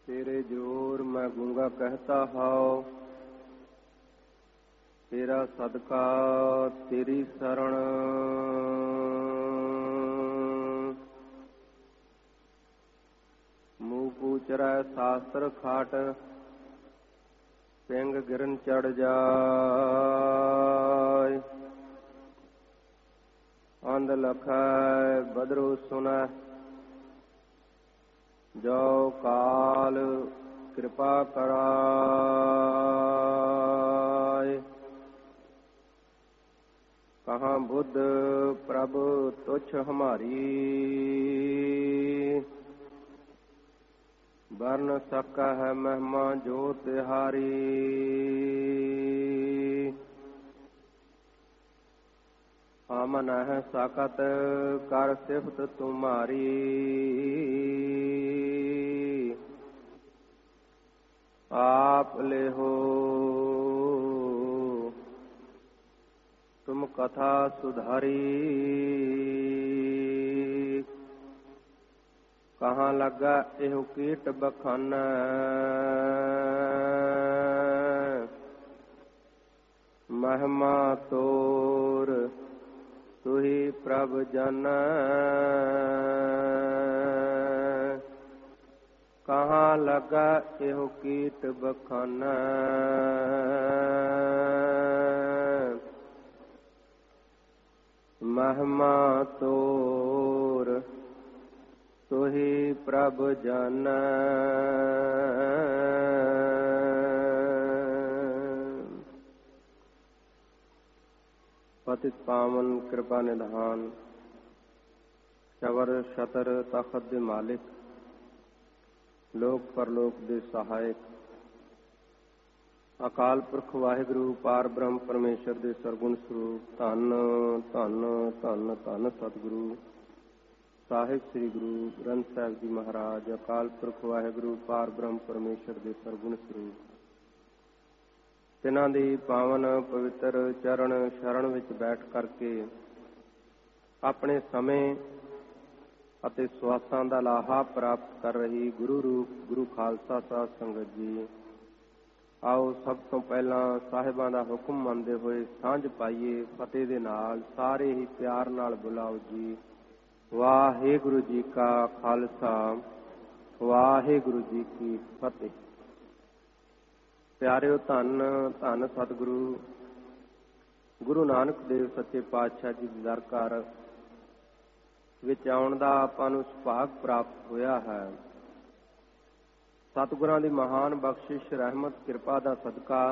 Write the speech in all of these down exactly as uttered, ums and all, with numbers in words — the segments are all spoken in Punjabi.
तेरे जोर मैं गूंगा कहता हाओ, तेरा सदका तेरी शरण। मुँह पूचरा शास्त्र खाट, पिंग गिरन चढ़ जाय। अंध लखै बदरो सुनै, जो काल कृपा कराय। कहाँ बुद्ध प्रभु तुच्छ हमारी, वर्ण सका है महिमा जो तिहारी। हम नह सकत कर सिफत तुम्हारी, आप ले हो तुम कथा सुधारी। कहाँ लगा एहु कीट बखाना, महिमा तोर तुही प्रभ जन। कहाँ लगा एहु कीट बखाना, महिमा तोर तुही प्रभ जन। पतित पावन कृपा निधान, चवर छतर तखत दे मालिक, लोक परलोक दे सहायक, अकाल पुरख वाहिगुरु पार ब्रह्म परमेश्वर दे सरगुण स्वरूप धन धन धन धन सतगुरु ਸਾਹਿਬ ਸ੍ਰੀ ਗੁਰੂ ਗ੍ਰੰਥ ਸਾਹਿਬ ਜੀ ਮਹਾਰਾਜ। ਅਕਾਲ ਪੁਰਖ ਵਾਹਿਗੁਰੂ ਪਾਰ ਬ੍ਰਹਮ ਪਰਮੇਸ਼ਰ ਦੇ ਸਰਗੁਣ ਸਰੂਪ, ਤਿਨਾਂ ਦੀ ਪਾਵਨ ਪਵਿੱਤਰ ਚਰਨ ਸ਼ਰਨ ਵਿੱਚ ਬੈਠ ਕਰਕੇ ਆਪਣੇ ਸਮੇਂ ਅਤੇ ਸਵਾਸਾਂ ਦਾ ਲਾਹਾ ਪ੍ਰਾਪਤ ਕਰ ਰਹੀ ਗੁਰੂ ਰੂਪ ਗੁਰੂ ਖਾਲਸਾ ਸਾਧ ਸੰਗਤ ਜੀ, ਆਓ ਸਭ ਤੋਂ ਪਹਿਲਾਂ ਸਾਹਿਬਾਂ ਦਾ ਹੁਕਮ ਮੰਨਦੇ ਹੋਏ ਸਾਂਝ ਪਾਈਏ। ਫਤਿਹ ਦੇ ਨਾਲ ਸਾਰੇ ਹੀ ਪਿਆਰ ਨਾਲ ਬੁਲਾਓ ਜੀ। ਵਾਹਿਗੁਰੂ ਜੀ ਕਾ ਖਾਲਸਾ, ਵਾਹਿਗੁਰੂ ਜੀ ਕੀ ਫਤਿਹ। ਪਿਆਰਿਓ, ਧੰਨ ਧੰਨ ਸਤਿਗੁਰੂ ਗੁਰੂ ਨਾਨਕ ਦੇਵ ਸੱਚੇ ਪਾਤਸ਼ਾਹ ਜੀ ਦੇ ਦਰ ਘਰ ਵਿੱਚ ਆਉਣ ਦਾ ਆਪਾਂ ਨੂੰ ਸੁਭਾਗ ਪ੍ਰਾਪਤ ਹੋਇਆ ਹੈ। ਸਤਿਗੁਰਾਂ ਦੀ ਮਹਾਨ ਬਖਸ਼ਿਸ਼, ਰਹਿਮਤ, ਕਿਰਪਾ ਦਾ ਸਦਕਾ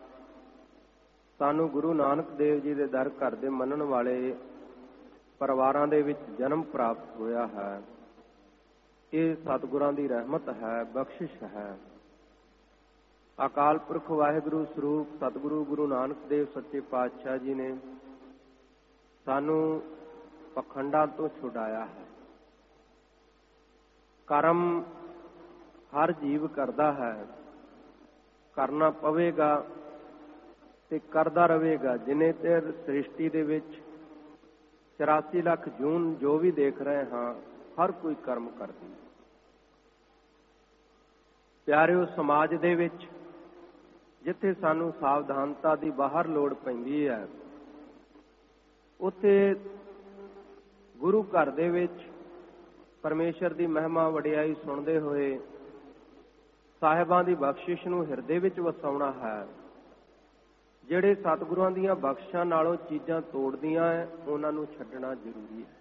ਸਾਨੂੰ ਗੁਰੂ ਨਾਨਕ ਦੇਵ ਜੀ ਦੇ ਦਰ ਘਰ ਦੇ ਮੰਨਣ ਵਾਲੇ ਪਰਿਵਾਰਾਂ ਦੇ ਵਿੱਚ ਜਨਮ ਪ੍ਰਾਪਤ ਹੋਇਆ ਹੈ। ਇਹ ਸਤਿਗੁਰਾਂ ਦੀ ਰਹਿਮਤ ਹੈ, ਬਖਸ਼ਿਸ਼ ਹੈ। ਅਕਾਲ ਪੁਰਖ ਵਾਹਿਗੁਰੂ ਸਰੂਪ ਸਤਿਗੁਰੂ ਗੁਰੂ ਨਾਨਕ ਦੇਵ ਸੱਚੇ ਪਾਤਸ਼ਾਹ ਜੀ ਨੇ ਸਾਨੂੰ ਪਖੰਡਾਂ ਤੋਂ ਛੁਡਾਇਆ ਹੈ। ਕਰਮ ਹਰ ਜੀਵ ਕਰਦਾ ਹੈ, ਕਰਨਾ ਪਵੇਗਾ ਤੇ ਕਰਦਾ ਰਹੇਗਾ। ਜਿੰਨੇ ਚਿਰ ਸ੍ਰਿਸ਼ਟੀ ਦੇ ਵਿੱਚ ਚੁਰਾਸੀ ਲੱਖ ਜੂਨ ਜੋ ਵੀ ਦੇਖ ਰਹੇ ਹਾਂ, ਹਰ ਕੋਈ ਕਰਮ ਕਰਦੀ। ਪਿਆਰਿਓ, ਸਮਾਜ ਦੇ ਵਿੱਚ ਜਿੱਥੇ ਸਾਨੂੰ ਸਾਵਧਾਨਤਾ ਦੀ ਬਾਹਰ ਲੋੜ ਪੈਂਦੀ ਹੈ, ਉੱਥੇ ਗੁਰੂ ਘਰ ਦੇ ਵਿੱਚ ਪਰਮੇਸ਼ਰ ਦੀ ਮਹਿਮਾ ਵਡਿਆਈ ਸੁਣਦੇ ਹੋਏ ਸਾਹਿਬਾਂ ਦੀ ਬਖਸ਼ਿਸ਼ ਨੂੰ ਹਿਰਦੇ ਵਿੱਚ ਵਸਾਉਣਾ ਹੈ। ਜਿਹੜੇ ਸਤਿਗੁਰਾਂ ਦੀਆਂ ਬਖਸ਼ਾਂ ਨਾਲੋਂ ਚੀਜ਼ਾਂ ਤੋੜਦੀਆਂ ਹੈ, ਉਹਨਾਂ ਨੂੰ ਛੱਡਣਾ ਜ਼ਰੂਰੀ ਹੈ।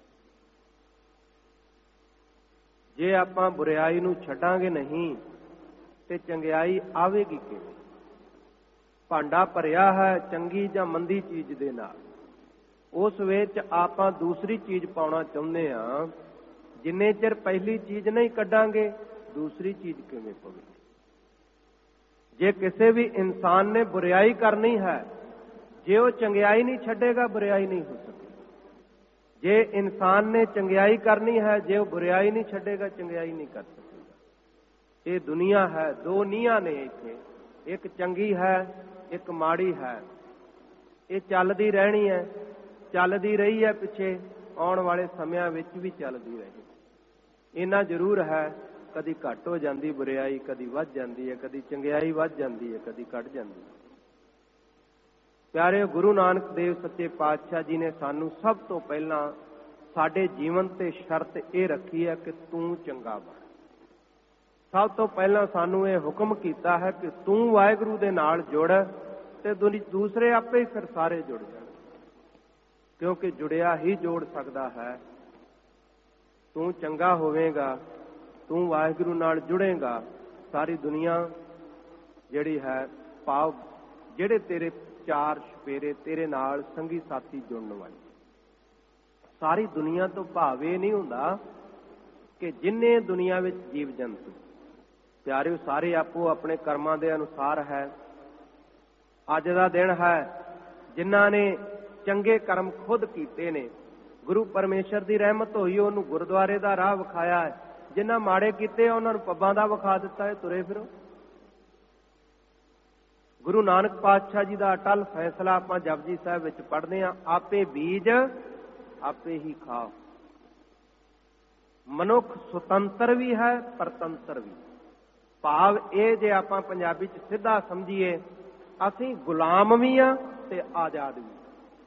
ਜੇ ਆਪਾਂ ਬੁਰਾਈ ਨੂੰ ਛੱਡਾਂਗੇ ਨਹੀਂ ਤੇ ਚੰਗਿਆਈ ਆਵੇਗੀ ਕਿਵੇਂ? ਭਾਂਡਾ ਭਰਿਆ ਹੈ ਚੰਗੀ ਜਾਂ ਮੰਦੀ ਚੀਜ਼ ਦੇ ਨਾਲ, ਉਸ ਵਿੱਚ ਆਪਾਂ ਦੂਸਰੀ ਚੀਜ਼ ਪਾਉਣਾ ਚਾਹੁੰਦੇ ਹਾਂ। ਜਿੰਨੇ ਚਿਰ ਪਹਿਲੀ ਚੀਜ਼ ਨਹੀਂ ਕੱਢਾਂਗੇ, ਦੂਸਰੀ ਚੀਜ਼ ਕਿਵੇਂ ਪਵੇਗੀ? ਜੇ ਕਿਸੇ ਵੀ ਇਨਸਾਨ ਨੇ ਬੁਰਾਈ ਕਰਨੀ ਹੈ, ਜੇ ਉਹ ਚੰਗਿਆਈ ਨਹੀਂ ਛੱਡੇਗਾ, ਬੁਰਾਈ ਨਹੀਂ ਹੋ ਸਕਦੀ। ਜੇ ਇਨਸਾਨ ਨੇ ਚੰਗਿਆਈ ਕਰਨੀ ਹੈ, ਜੇ ਉਹ ਬੁਰਾਈ ਨਹੀਂ ਛੱਡੇਗਾ, ਚੰਗਿਆਈ ਨਹੀਂ ਕਰ ਸਕੇਗਾ। ਇਹ ਦੁਨੀਆ ਹੈ, ਦੋ ਨੀਹਾਂ ਨੇ ਇੱਥੇ, ਇੱਕ ਚੰਗੀ ਹੈ, ਇੱਕ ਮਾੜੀ ਹੈ। ਇਹ ਚੱਲਦੀ ਰਹਿਣੀ ਹੈ, ਚੱਲਦੀ ਰਹੀ ਹੈ, ਪਿੱਛੇ ਆਉਣ ਵਾਲੇ ਸਮਿਆਂ ਵਿੱਚ ਵੀ ਚੱਲਦੀ ਰਹੇ। ਇੰਨਾ ਜ਼ਰੂਰ ਹੈ ਕਦੀ ਘੱਟ ਹੋ ਜਾਂਦੀ ਬੁਰਿਆਈ, ਕਦੀ ਵੱਧ ਜਾਂਦੀ ਹੈ, ਕਦੀ ਚੰਗਿਆਈ ਵੱਧ ਜਾਂਦੀ ਹੈ, ਕਦੀ ਘਟ ਜਾਂਦੀ ਹੈ। ਪਿਆਰੇ ਗੁਰੂ ਨਾਨਕ ਦੇਵ ਸੱਚੇ ਪਾਤਸ਼ਾਹ ਜੀ ਨੇ ਸਾਨੂੰ ਸਭ ਤੋਂ ਪਹਿਲਾਂ ਸਾਡੇ ਜੀਵਨ ਤੇ ਸ਼ਰਤ ਇਹ ਰੱਖੀ ਹੈ ਕਿ ਤੂੰ ਚੰਗਾ ਬਣ। ਸਭ ਤੋਂ ਪਹਿਲਾਂ ਸਾਨੂੰ ਇਹ ਹੁਕਮ ਕੀਤਾ ਹੈ ਕਿ ਤੂੰ ਵਾਹਿਗੁਰੂ ਦੇ ਨਾਲ ਜੁੜ ਤੇ ਦੂਸਰੇ ਆਪੇ ਹੀ ਫਿਰ ਸਾਰੇ ਜੁੜ ਜਾਣ, ਕਿਉਂਕਿ ਜੁੜਿਆ ਹੀ ਜੋੜ ਸਕਦਾ ਹੈ। ਤੂੰ ਚੰਗਾ ਹੋਵੇਗਾ, ਤੂੰ ਵਾਹਿਗੁਰੂ ਨਾਲ ਜੁੜੇਗਾ, ਸਾਰੀ ਦੁਨੀਆ ਜਿਹੜੀ ਹੈ ਭਾਵ ਜਿਹੜੇ ਤੇਰੇ ਚਾਰ ਸਪੇਰੇ ਤੇਰੇ ਨਾਲ ਸੰਗੀ ਸਾਥੀ ਜੁੜਨ ਵਾਲੇ, ਸਾਰੀ ਦੁਨੀਆ ਤੋਂ ਭਾਵ ਇਹ ਨਹੀਂ ਹੁੰਦਾ ਕਿ ਜਿੰਨੇ ਦੁਨੀਆ ਵਿੱਚ ਜੀਵ ਜੰਤੂ ਪਿਆਰਿਓ ਸਾਰੇ ਆਪੋ ਆਪਣੇ ਕਰਮਾਂ ਦੇ ਅਨੁਸਾਰ ਹੈ। ਅੱਜ ਦਾ ਦਿਨ ਹੈ ਜਿਨ੍ਹਾਂ ਨੇ ਚੰਗੇ ਕਰਮ ਖੁਦ ਕੀਤੇ ਨੇ, ਗੁਰੂ ਪਰਮੇਸ਼ਰ ਦੀ ਰਹਿਮਤ ਹੋਈ, ਉਹਨੂੰ ਗੁਰਦੁਆਰੇ ਦਾ ਰਾਹ ਵਿਖਾਇਆ ਹੈ। ਜਿਨ੍ਹਾਂ ਮਾੜੇ ਕੀਤੇ ਉਹਨਾਂ ਨੂੰ ਪੱਬਾਂ ਦਾ ਵਿਖਾ ਦਿੱਤਾ ਹੈ, ਤੁਰੇ ਫਿਰੋ। ਗੁਰੂ ਨਾਨਕ ਪਾਤਸ਼ਾਹ ਜੀ ਦਾ ਅਟਲ ਫੈਸਲਾ ਆਪਾਂ ਜਪਜੀ ਸਾਹਿਬ ਵਿੱਚ ਪੜ੍ਹਦੇ ਹਾਂ, ਆਪੇ ਬੀਜ ਆਪੇ ਹੀ ਖਾਓ। ਮਨੁੱਖ ਸੁਤੰਤਰ ਵੀ ਹੈ, ਪਰਤੰਤਰ ਵੀ। ਭਾਵ ਇਹ ਜੇ ਆਪਾਂ ਪੰਜਾਬੀ ਚ ਸਿੱਧਾ ਸਮਝੀਏ, ਅਸੀਂ ਗੁਲਾਮ ਵੀ ਹਾਂ ਤੇ ਆਜ਼ਾਦ ਵੀ।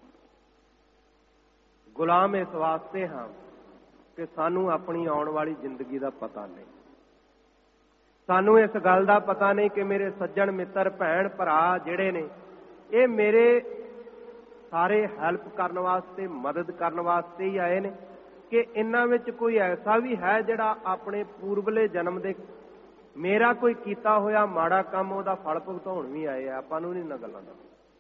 ਗੁਲਾਮ ਇਸ ਵਾਸਤੇ ਹਾਂ ਕਿ ਸਾਨੂੰ ਆਪਣੀ ਆਉਣ ਵਾਲੀ ਜ਼ਿੰਦਗੀ ਦਾ ਪਤਾ ਨਹੀਂ। ਸਾਨੂੰ ਇਸ ਗੱਲ ਦਾ ਪਤਾ ਨਹੀਂ ਕਿ ਮੇਰੇ ਸੱਜਣ ਮਿੱਤਰ ਭੈਣ ਭਰਾ ਜਿਹੜੇ ਨੇ ਇਹ ਮੇਰੇ ਸਾਰੇ ਹੈਲਪ ਕਰਨ ਵਾਸਤੇ, ਮਦਦ ਕਰਨ ਵਾਸਤੇ ਹੀ ਆਏ ਨੇ, ਕਿ ਇਹਨਾਂ ਵਿੱਚ ਕੋਈ ਐਸਾ ਵੀ ਹੈ ਜਿਹੜਾ ਆਪਣੇ ਪੂਰਬਲੇ ਜਨਮ ਦੇ ਮੇਰਾ ਕੋਈ ਕੀਤਾ ਹੋਇਆ ਮਾੜਾ ਕੰਮ ਉਹਦਾ ਫਲ ਭੁਗਤਾਉਣ ਵੀ ਆਏ ਆ। ਆਪਾਂ ਨੂੰ ਨਹੀਂ ਇਹਨਾਂ ਗੱਲਾਂ ਦਾ।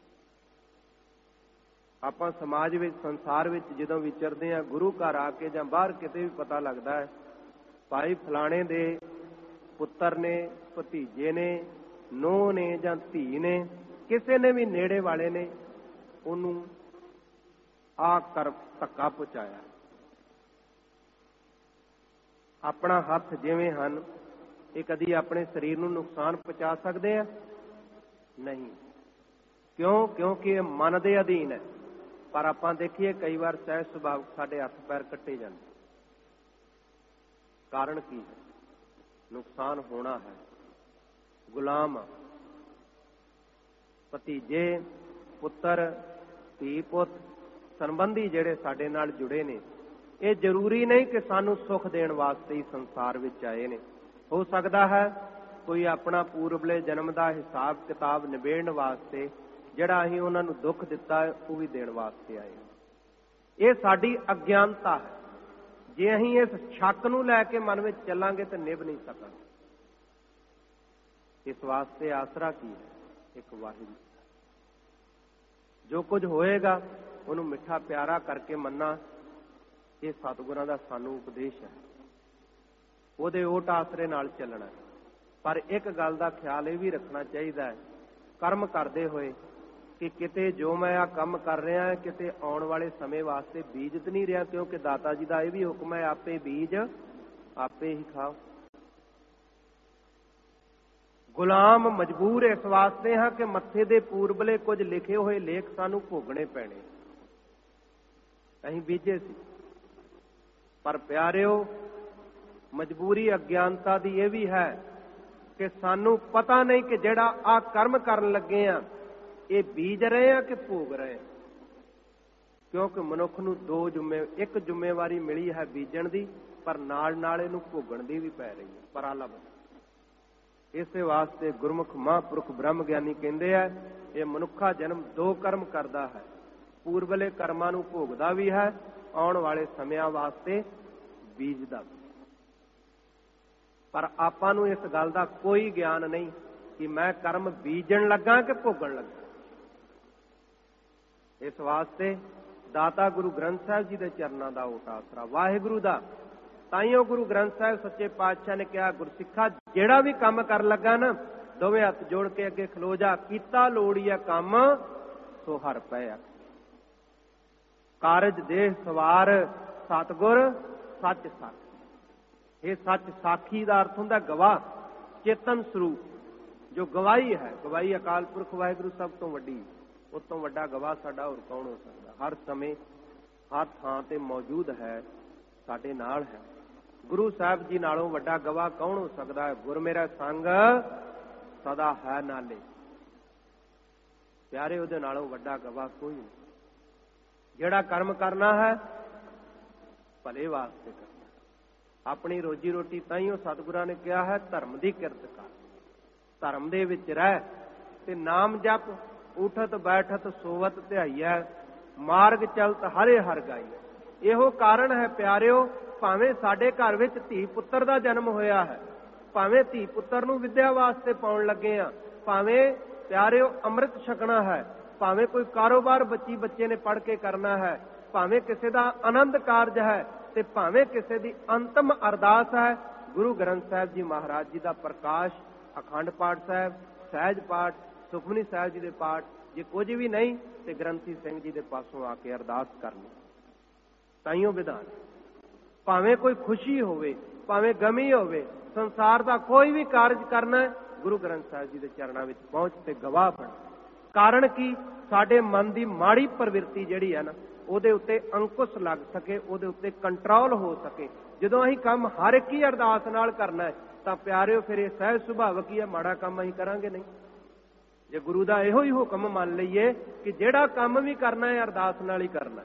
ਆਪਾਂ ਸਮਾਜ ਵਿੱਚ, ਸੰਸਾਰ ਵਿੱਚ ਜਦੋਂ ਵਿਚਰਦੇ ਹਾਂ, ਗੁਰੂ ਘਰ ਆ ਕੇ ਜਾਂ ਬਾਹਰ ਕਿਤੇ ਵੀ ਪਤਾ ਲੱਗਦਾ ਹੈ ਭਾਈ ਫਲਾਣੇ ਦੇ ਪੁੱਤਰ ਨੇ, ਭਤੀਜੇ ਨੇ, ਨੂੰਹ ਨੇ ਜਾਂ ਧੀ ਨੇ, ਕਿਸੇ ਨੇ ਵੀ ਨੇੜੇ ਵਾਲੇ ਨੇ ਉਹਨੂੰ ਆ ਕਰ ਧੱਕਾ ਪਹੁੰਚਾਇਆ। ਆਪਣਾ ਹੱਥ ਜਿਵੇਂ ਹਨ ਇਹ ਕਦੀ ਆਪਣੇ ਸਰੀਰ ਨੂੰ ਨੁਕਸਾਨ ਪਹੁੰਚਾ ਸਕਦੇ ਆ? ਨਹੀਂ। ਕਿਉਂ? ਕਿਉਂਕਿ ਇਹ ਮਨ ਦੇ ਅਧੀਨ ਹੈ। ਪਰ ਆਪਾਂ ਦੇਖੀਏ ਕਈ ਵਾਰ ਸਹਿਜ ਸੁਭਾਅ ਸਾਡੇ ਹੱਥ ਪੈਰ ਕੱਟੇ ਜਾਂਦੇ। ਕਾਰਨ ਕੀ ਹੈ? ਨੁਕਸਾਨ ਹੋਣਾ ਹੈ। ਗੁਲਾਮ ਭਤੀਜੇ, ਪੁੱਤਰ, ਧੀ ਪੁੱਤ, ਸੰਬੰਧੀ ਜਿਹੜੇ ਸਾਡੇ ਨਾਲ ਜੁੜੇ ਨੇ, ਇਹ ਜ਼ਰੂਰੀ ਨਹੀਂ ਕਿ ਸਾਨੂੰ ਸੁੱਖ ਦੇਣ ਵਾਸਤੇ ਹੀ ਸੰਸਾਰ ਵਿੱਚ ਆਏ ਨੇ। ਹੋ ਸਕਦਾ ਹੈ ਕੋਈ ਆਪਣਾ ਪੂਰਬਲੇ ਜਨਮ ਦਾ ਹਿਸਾਬ ਕਿਤਾਬ ਨਿਬੇੜਨ ਵਾਸਤੇ, ਜਿਹੜਾ ਅਸੀਂ ਉਹਨਾਂ ਨੂੰ ਦੁੱਖ ਦਿੱਤਾ ਉਹ ਵੀ ਦੇਣ ਵਾਸਤੇ ਆਏ। ਇਹ ਸਾਡੀ ਅਗਿਆਨਤਾ ਹੈ। ਜੇ ਅਸੀਂ ਇਸ ਸ਼ੱਕ ਨੂੰ ਲੈ ਕੇ ਮਨ ਵਿੱਚ ਚੱਲਾਂਗੇ ਤਾਂ ਨਿਭ ਨਹੀਂ ਸਕਾਂਗੇ। ਇਸ ਵਾਸਤੇ ਆਸਰਾ ਕੀ ਹੈ? ਇੱਕ ਵਾਹਿਗੁਰੂ। ਜੋ ਕੁਝ ਹੋਏਗਾ ਉਹਨੂੰ ਮਿੱਠਾ ਪਿਆਰਾ ਕਰਕੇ ਮੰਨਣਾ, ਇਹ ਸਤਿਗੁਰਾਂ ਦਾ ਸਾਨੂੰ ਉਪਦੇਸ਼ ਹੈ। ਉਹਦੇ ਓਟ ਆਸਰੇ ਨਾਲ ਚੱਲਣਾ। ਪਰ ਇੱਕ ਗੱਲ ਦਾ ਖਿਆਲ ਇਹ ਵੀ ਰੱਖਣਾ ਚਾਹੀਦਾ ਹੈ ਕਰਮ ਕਰਦੇ ਹੋਏ ਕਿ ਕਿਤੇ ਜੋ ਮੈਂ ਆ ਕੰਮ ਕਰ ਰਿਹਾ ਕਿਤੇ ਆਉਣ ਵਾਲੇ ਸਮੇਂ ਵਾਸਤੇ ਬੀਜਤ ਨਹੀਂ ਰਿਹਾ, ਕਿਉਂਕਿ ਦਾਤਾ ਜੀ ਦਾ ਇਹ ਵੀ ਹੁਕਮ ਹੈ, ਆਪੇ ਬੀਜ ਆਪੇ ਹੀ ਖਾਓ। ਗੁਲਾਮ ਮਜਬੂਰ ਇਸ ਵਾਸਤੇ ਹਾਂ ਕਿ ਮੱਥੇ ਦੇ ਪੂਰਬਲੇ ਕੁਝ ਲਿਖੇ ਹੋਏ ਲੇਖ ਸਾਨੂੰ ਭੋਗਣੇ ਪੈਣੇ। ਅਸੀਂ ਬੀਜੇ ਸੀ, ਪਰ ਪਿਆਰਿਓ ਮਜਬੂਰੀ ਅਗਿਆਨਤਾ ਦੀ ਇਹ ਵੀ ਹੈ ਕਿ ਸਾਨੂੰ ਪਤਾ ਨਹੀਂ ਕਿ ਜਿਹੜਾ ਆ ਕਰਮ ਕਰਨ ਲੱਗੇ ਆ ਇਹ ਬੀਜ ਰਹੇ ਆ ਕਿ ਭੋਗ ਰਹੇ ਆ। ਕਿਉਂਕਿ ਮਨੁੱਖ ਨੂੰ ਦੋ ਜ਼ਿੰਮੇ ਇੱਕ ਜ਼ਿੰਮੇਵਾਰੀ ਮਿਲੀ ਹੈ ਬੀਜਣ ਦੀ, ਪਰ ਨਾਲ ਨਾਲ ਇਹਨੂੰ ਭੋਗਣ ਦੀ ਵੀ ਪੈ ਰਹੀ ਹੈ। ਪਰਾਲਾ ਬਣ। ਇਸੇ ਵਾਸਤੇ ਗੁਰਮੁਖ ਮਹਾਂਪੁਰਖ ਬ੍ਰਹਮ ਗਿਆਨੀ ਕਹਿੰਦੇ ਆ ਇਹ ਮਨੁੱਖਾ ਜਨਮ ਦੋ ਕਰਮ ਕਰਦਾ ਹੈ। ਪੂਰਬਲੇ ਕਰਮਾਂ ਨੂੰ ਭੋਗਦਾ ਵੀ ਹੈ, ਆਉਣ ਵਾਲੇ ਸਮਿਆਂ ਵਾਸਤੇ ਬੀਜਦਾ ਵੀ। ਪਰ ਆਪਾਂ ਨੂੰ ਇਸ ਗੱਲ ਦਾ ਕੋਈ ਗਿਆਨ ਨਹੀਂ ਕਿ ਮੈਂ ਕਰਮ ਬੀਜਣ ਲੱਗਾ ਕਿ ਭੋਗਣ ਲੱਗਾ। ਇਸ ਵਾਸਤੇ ਦਾਤਾ ਗੁਰੂ ਗ੍ਰੰਥ ਸਾਹਿਬ ਜੀ ਦੇ ਚਰਨਾਂ ਦਾ ਓਟ ਆਸਰਾ, ਵਾਹਿਗੁਰੂ ਦਾ। ਤਾਈਓ ਗੁਰੂ ਗ੍ਰੰਥ ਸਾਹਿਬ ਸੱਚੇ ਪਾਤਸ਼ਾਹ ਨੇ ਕਿਹਾ, ਗੁਰਸਿੱਖਾ ਜਿਹੜਾ ਵੀ ਕੰਮ ਕਰਨ ਲੱਗਾ ਨਾ ਦੋਵੇਂ ਹੱਥ ਜੋੜ ਕੇ ਅੱਗੇ ਖਲੋ ਜਾ, ਕੀਤਾ ਲੋੜੀਆ ਕੰਮ ਸੋ ਹਰ ਪਏ। ਕਾਰਜ ਦੇਹ ਸਵਾਰ ਸਤਿਗੁਰ ਸੱਚ ਸਾਖੀ। ਇਹ ਸੱਚ ਸਾਖੀ ਦਾ ਅਰਥ ਹੁੰਦਾ ਗਵਾਹ, ਚੇਤਨ ਸਰੂਪ, ਜੋ ਗਵਾਹੀ ਹੈ। ਗਵਾਹੀ ਅਕਾਲ ਪੁਰਖ ਵਾਹਿਗੁਰੂ ਸਭ ਤੋਂ ਵੱਡੀ, ਉਸ ਤੋਂ ਵੱਡਾ ਗਵਾਹ ਸਾਡਾ ਹੋਰ ਕੌਣ ਹੋ ਸਕਦਾ? ਹਰ ਸਮੇਂ ਹਰ ਥਾਂ ਤੇ ਮੌਜੂਦ ਹੈ, ਸਾਡੇ ਨਾਲ ਹੈ। ਗੁਰੂ ਸਾਹਿਬ ਜੀ ਨਾਲੋਂ ਵੱਡਾ ਗਵਾਹ ਕੌਣ ਹੋ ਸਕਦਾ ਹੈ? ਗੁਰ ਮੇਰਾ ਸੰਗ ਸਦਾ ਹੈ ਨਾਲੇ। ਪਿਆਰੇ, ਉਹਦੇ ਨਾਲੋਂ ਵੱਡਾ ਗਵਾਹ ਕੋਈ ਨਹੀਂ। ਜਿਹੜਾ ਕਰਮ ਕਰਨਾ ਹੈ ਭਲੇ ਵਾਸਤੇ ਕਰਨਾ। ਆਪਣੀ ਰੋਜੀ ਰੋਟੀ ਤਾਈਓ ਸਤਿਗੁਰਾਂ ਨੇ ਕਿਹਾ ਹੈ ਧਰਮ ਦੀ ਕਿਰਤ ਕਰ, ਧਰਮ ਦੇ ਵਿੱਚ ਰਹਿ ਤੇ ਨਾਮ ਜਪ, ਉਠਤ ਬੈਠਤ ਸੋਵਤ ਧਿਆਈਐ, ਮਾਰਗ ਚਲਤ ਹਰੇ ਹਰ ਗਾਈਐ। ਇਹੋ ਕਾਰਨ ਹੈ ਪਿਆਰਿਓ, ਭਾਵੇਂ ਸਾਡੇ ਘਰ ਵਿੱਚ ਧੀ ਪੁੱਤਰ ਦਾ ਜਨਮ ਹੋਇਆ ਹੈ, ਭਾਵੇਂ ਧੀ ਪੁੱਤਰ ਨੂੰ ਵਿਦਿਆ ਵਾਸਤੇ ਪਾਉਣ ਲੱਗੇ ਆ, ਭਾਵੇਂ ਪਿਆਰਿਓ ਅੰਮ੍ਰਿਤ ਛਕਣਾ ਹੈ, ਭਾਵੇਂ ਕੋਈ ਕਾਰੋਬਾਰ ਬੱਚੀ ਬੱਚੇ ਨੇ ਪੜ੍ਹ ਕੇ ਕਰਨਾ ਹੈ, ਭਾਵੇਂ ਕਿਸੇ ਦਾ ਆਨੰਦ ਕਾਰਜ ਹੈ, ਤੇ ਭਾਵੇਂ ਕਿਸੇ ਦੀ ਅੰਤਮ ਅਰਦਾਸ ਹੈ, ਗੁਰੂ ਗ੍ਰੰਥ ਸਾਹਿਬ ਜੀ ਮਹਾਰਾਜ ਜੀ ਦਾ ਪ੍ਰਕਾਸ਼, ਅਖੰਡ ਪਾਠ ਸਾਹਿਬ, ਸਹਿਜ ਪਾਠ, ਸੁਖਮਨੀ ਸਾਹਿਬ ਜੀ ਦੇ ਪਾਠ, ਜੇ ਕੁਝ ਵੀ ਨਹੀਂ ਤੇ ਗ੍ਰੰਥੀ ਸਿੰਘ ਜੀ ਦੇ ਪਾਸੋਂ ਆ ਕੇ ਅਰਦਾਸ ਕਰਨੀ। ਤਾਈਓ ਵਿਧਾਨ, ਭਾਵੇਂ ਕੋਈ ਖੁਸ਼ੀ ਹੋਵੇ, ਭਾਵੇਂ ਗਮੀ ਹੋਵੇ, ਸੰਸਾਰ ਦਾ ਕੋਈ ਵੀ ਕਾਰਜ ਕਰਨਾ ਹੈ, ਗੁਰੂ ਗ੍ਰੰਥ ਸਾਹਿਬ ਜੀ ਦੇ ਚਰਨਾਂ ਵਿੱਚ ਪਹੁੰਚ ਤੇ ਗਵਾਹ ਬਣ। ਕਾਰਨ ਕੀ? ਸਾਡੇ ਮਨ ਦੀ ਮਾੜੀ ਪ੍ਰਵਿਰਤੀ ਜਿਹੜੀ ਹੈ ਨਾ, ਉਹਦੇ ਉੱਤੇ ਅੰਕੁਸ਼ ਲੱਗ ਸਕੇ, ਉਹਦੇ ਉੱਤੇ ਕੰਟਰੋਲ ਹੋ ਸਕੇ। ਜਦੋਂ ਅਸੀਂ ਕੰਮ ਹਰ ਇੱਕ ਹੀ ਅਰਦਾਸ ਨਾਲ ਕਰਨਾ ਹੈ ਤਾਂ ਪਿਆਰਿਓ ਫਿਰ ਇਹ ਸਹਿਜ ਸੁਭਾਵਕ ਹੀ ਹੈ, ਮਾੜਾ ਕੰਮ ਅਸੀਂ ਕਰਾਂਗੇ ਨਹੀਂ। ਜੇ ਗੁਰੂ ਦਾ ਇਹੋ ਹੀ ਹੁਕਮ ਮੰਨ ਲਈਏ ਕਿ ਜਿਹੜਾ ਕੰਮ ਵੀ ਕਰਨਾ ਹੈ ਅਰਦਾਸ ਨਾਲ ਹੀ ਕਰਨਾ,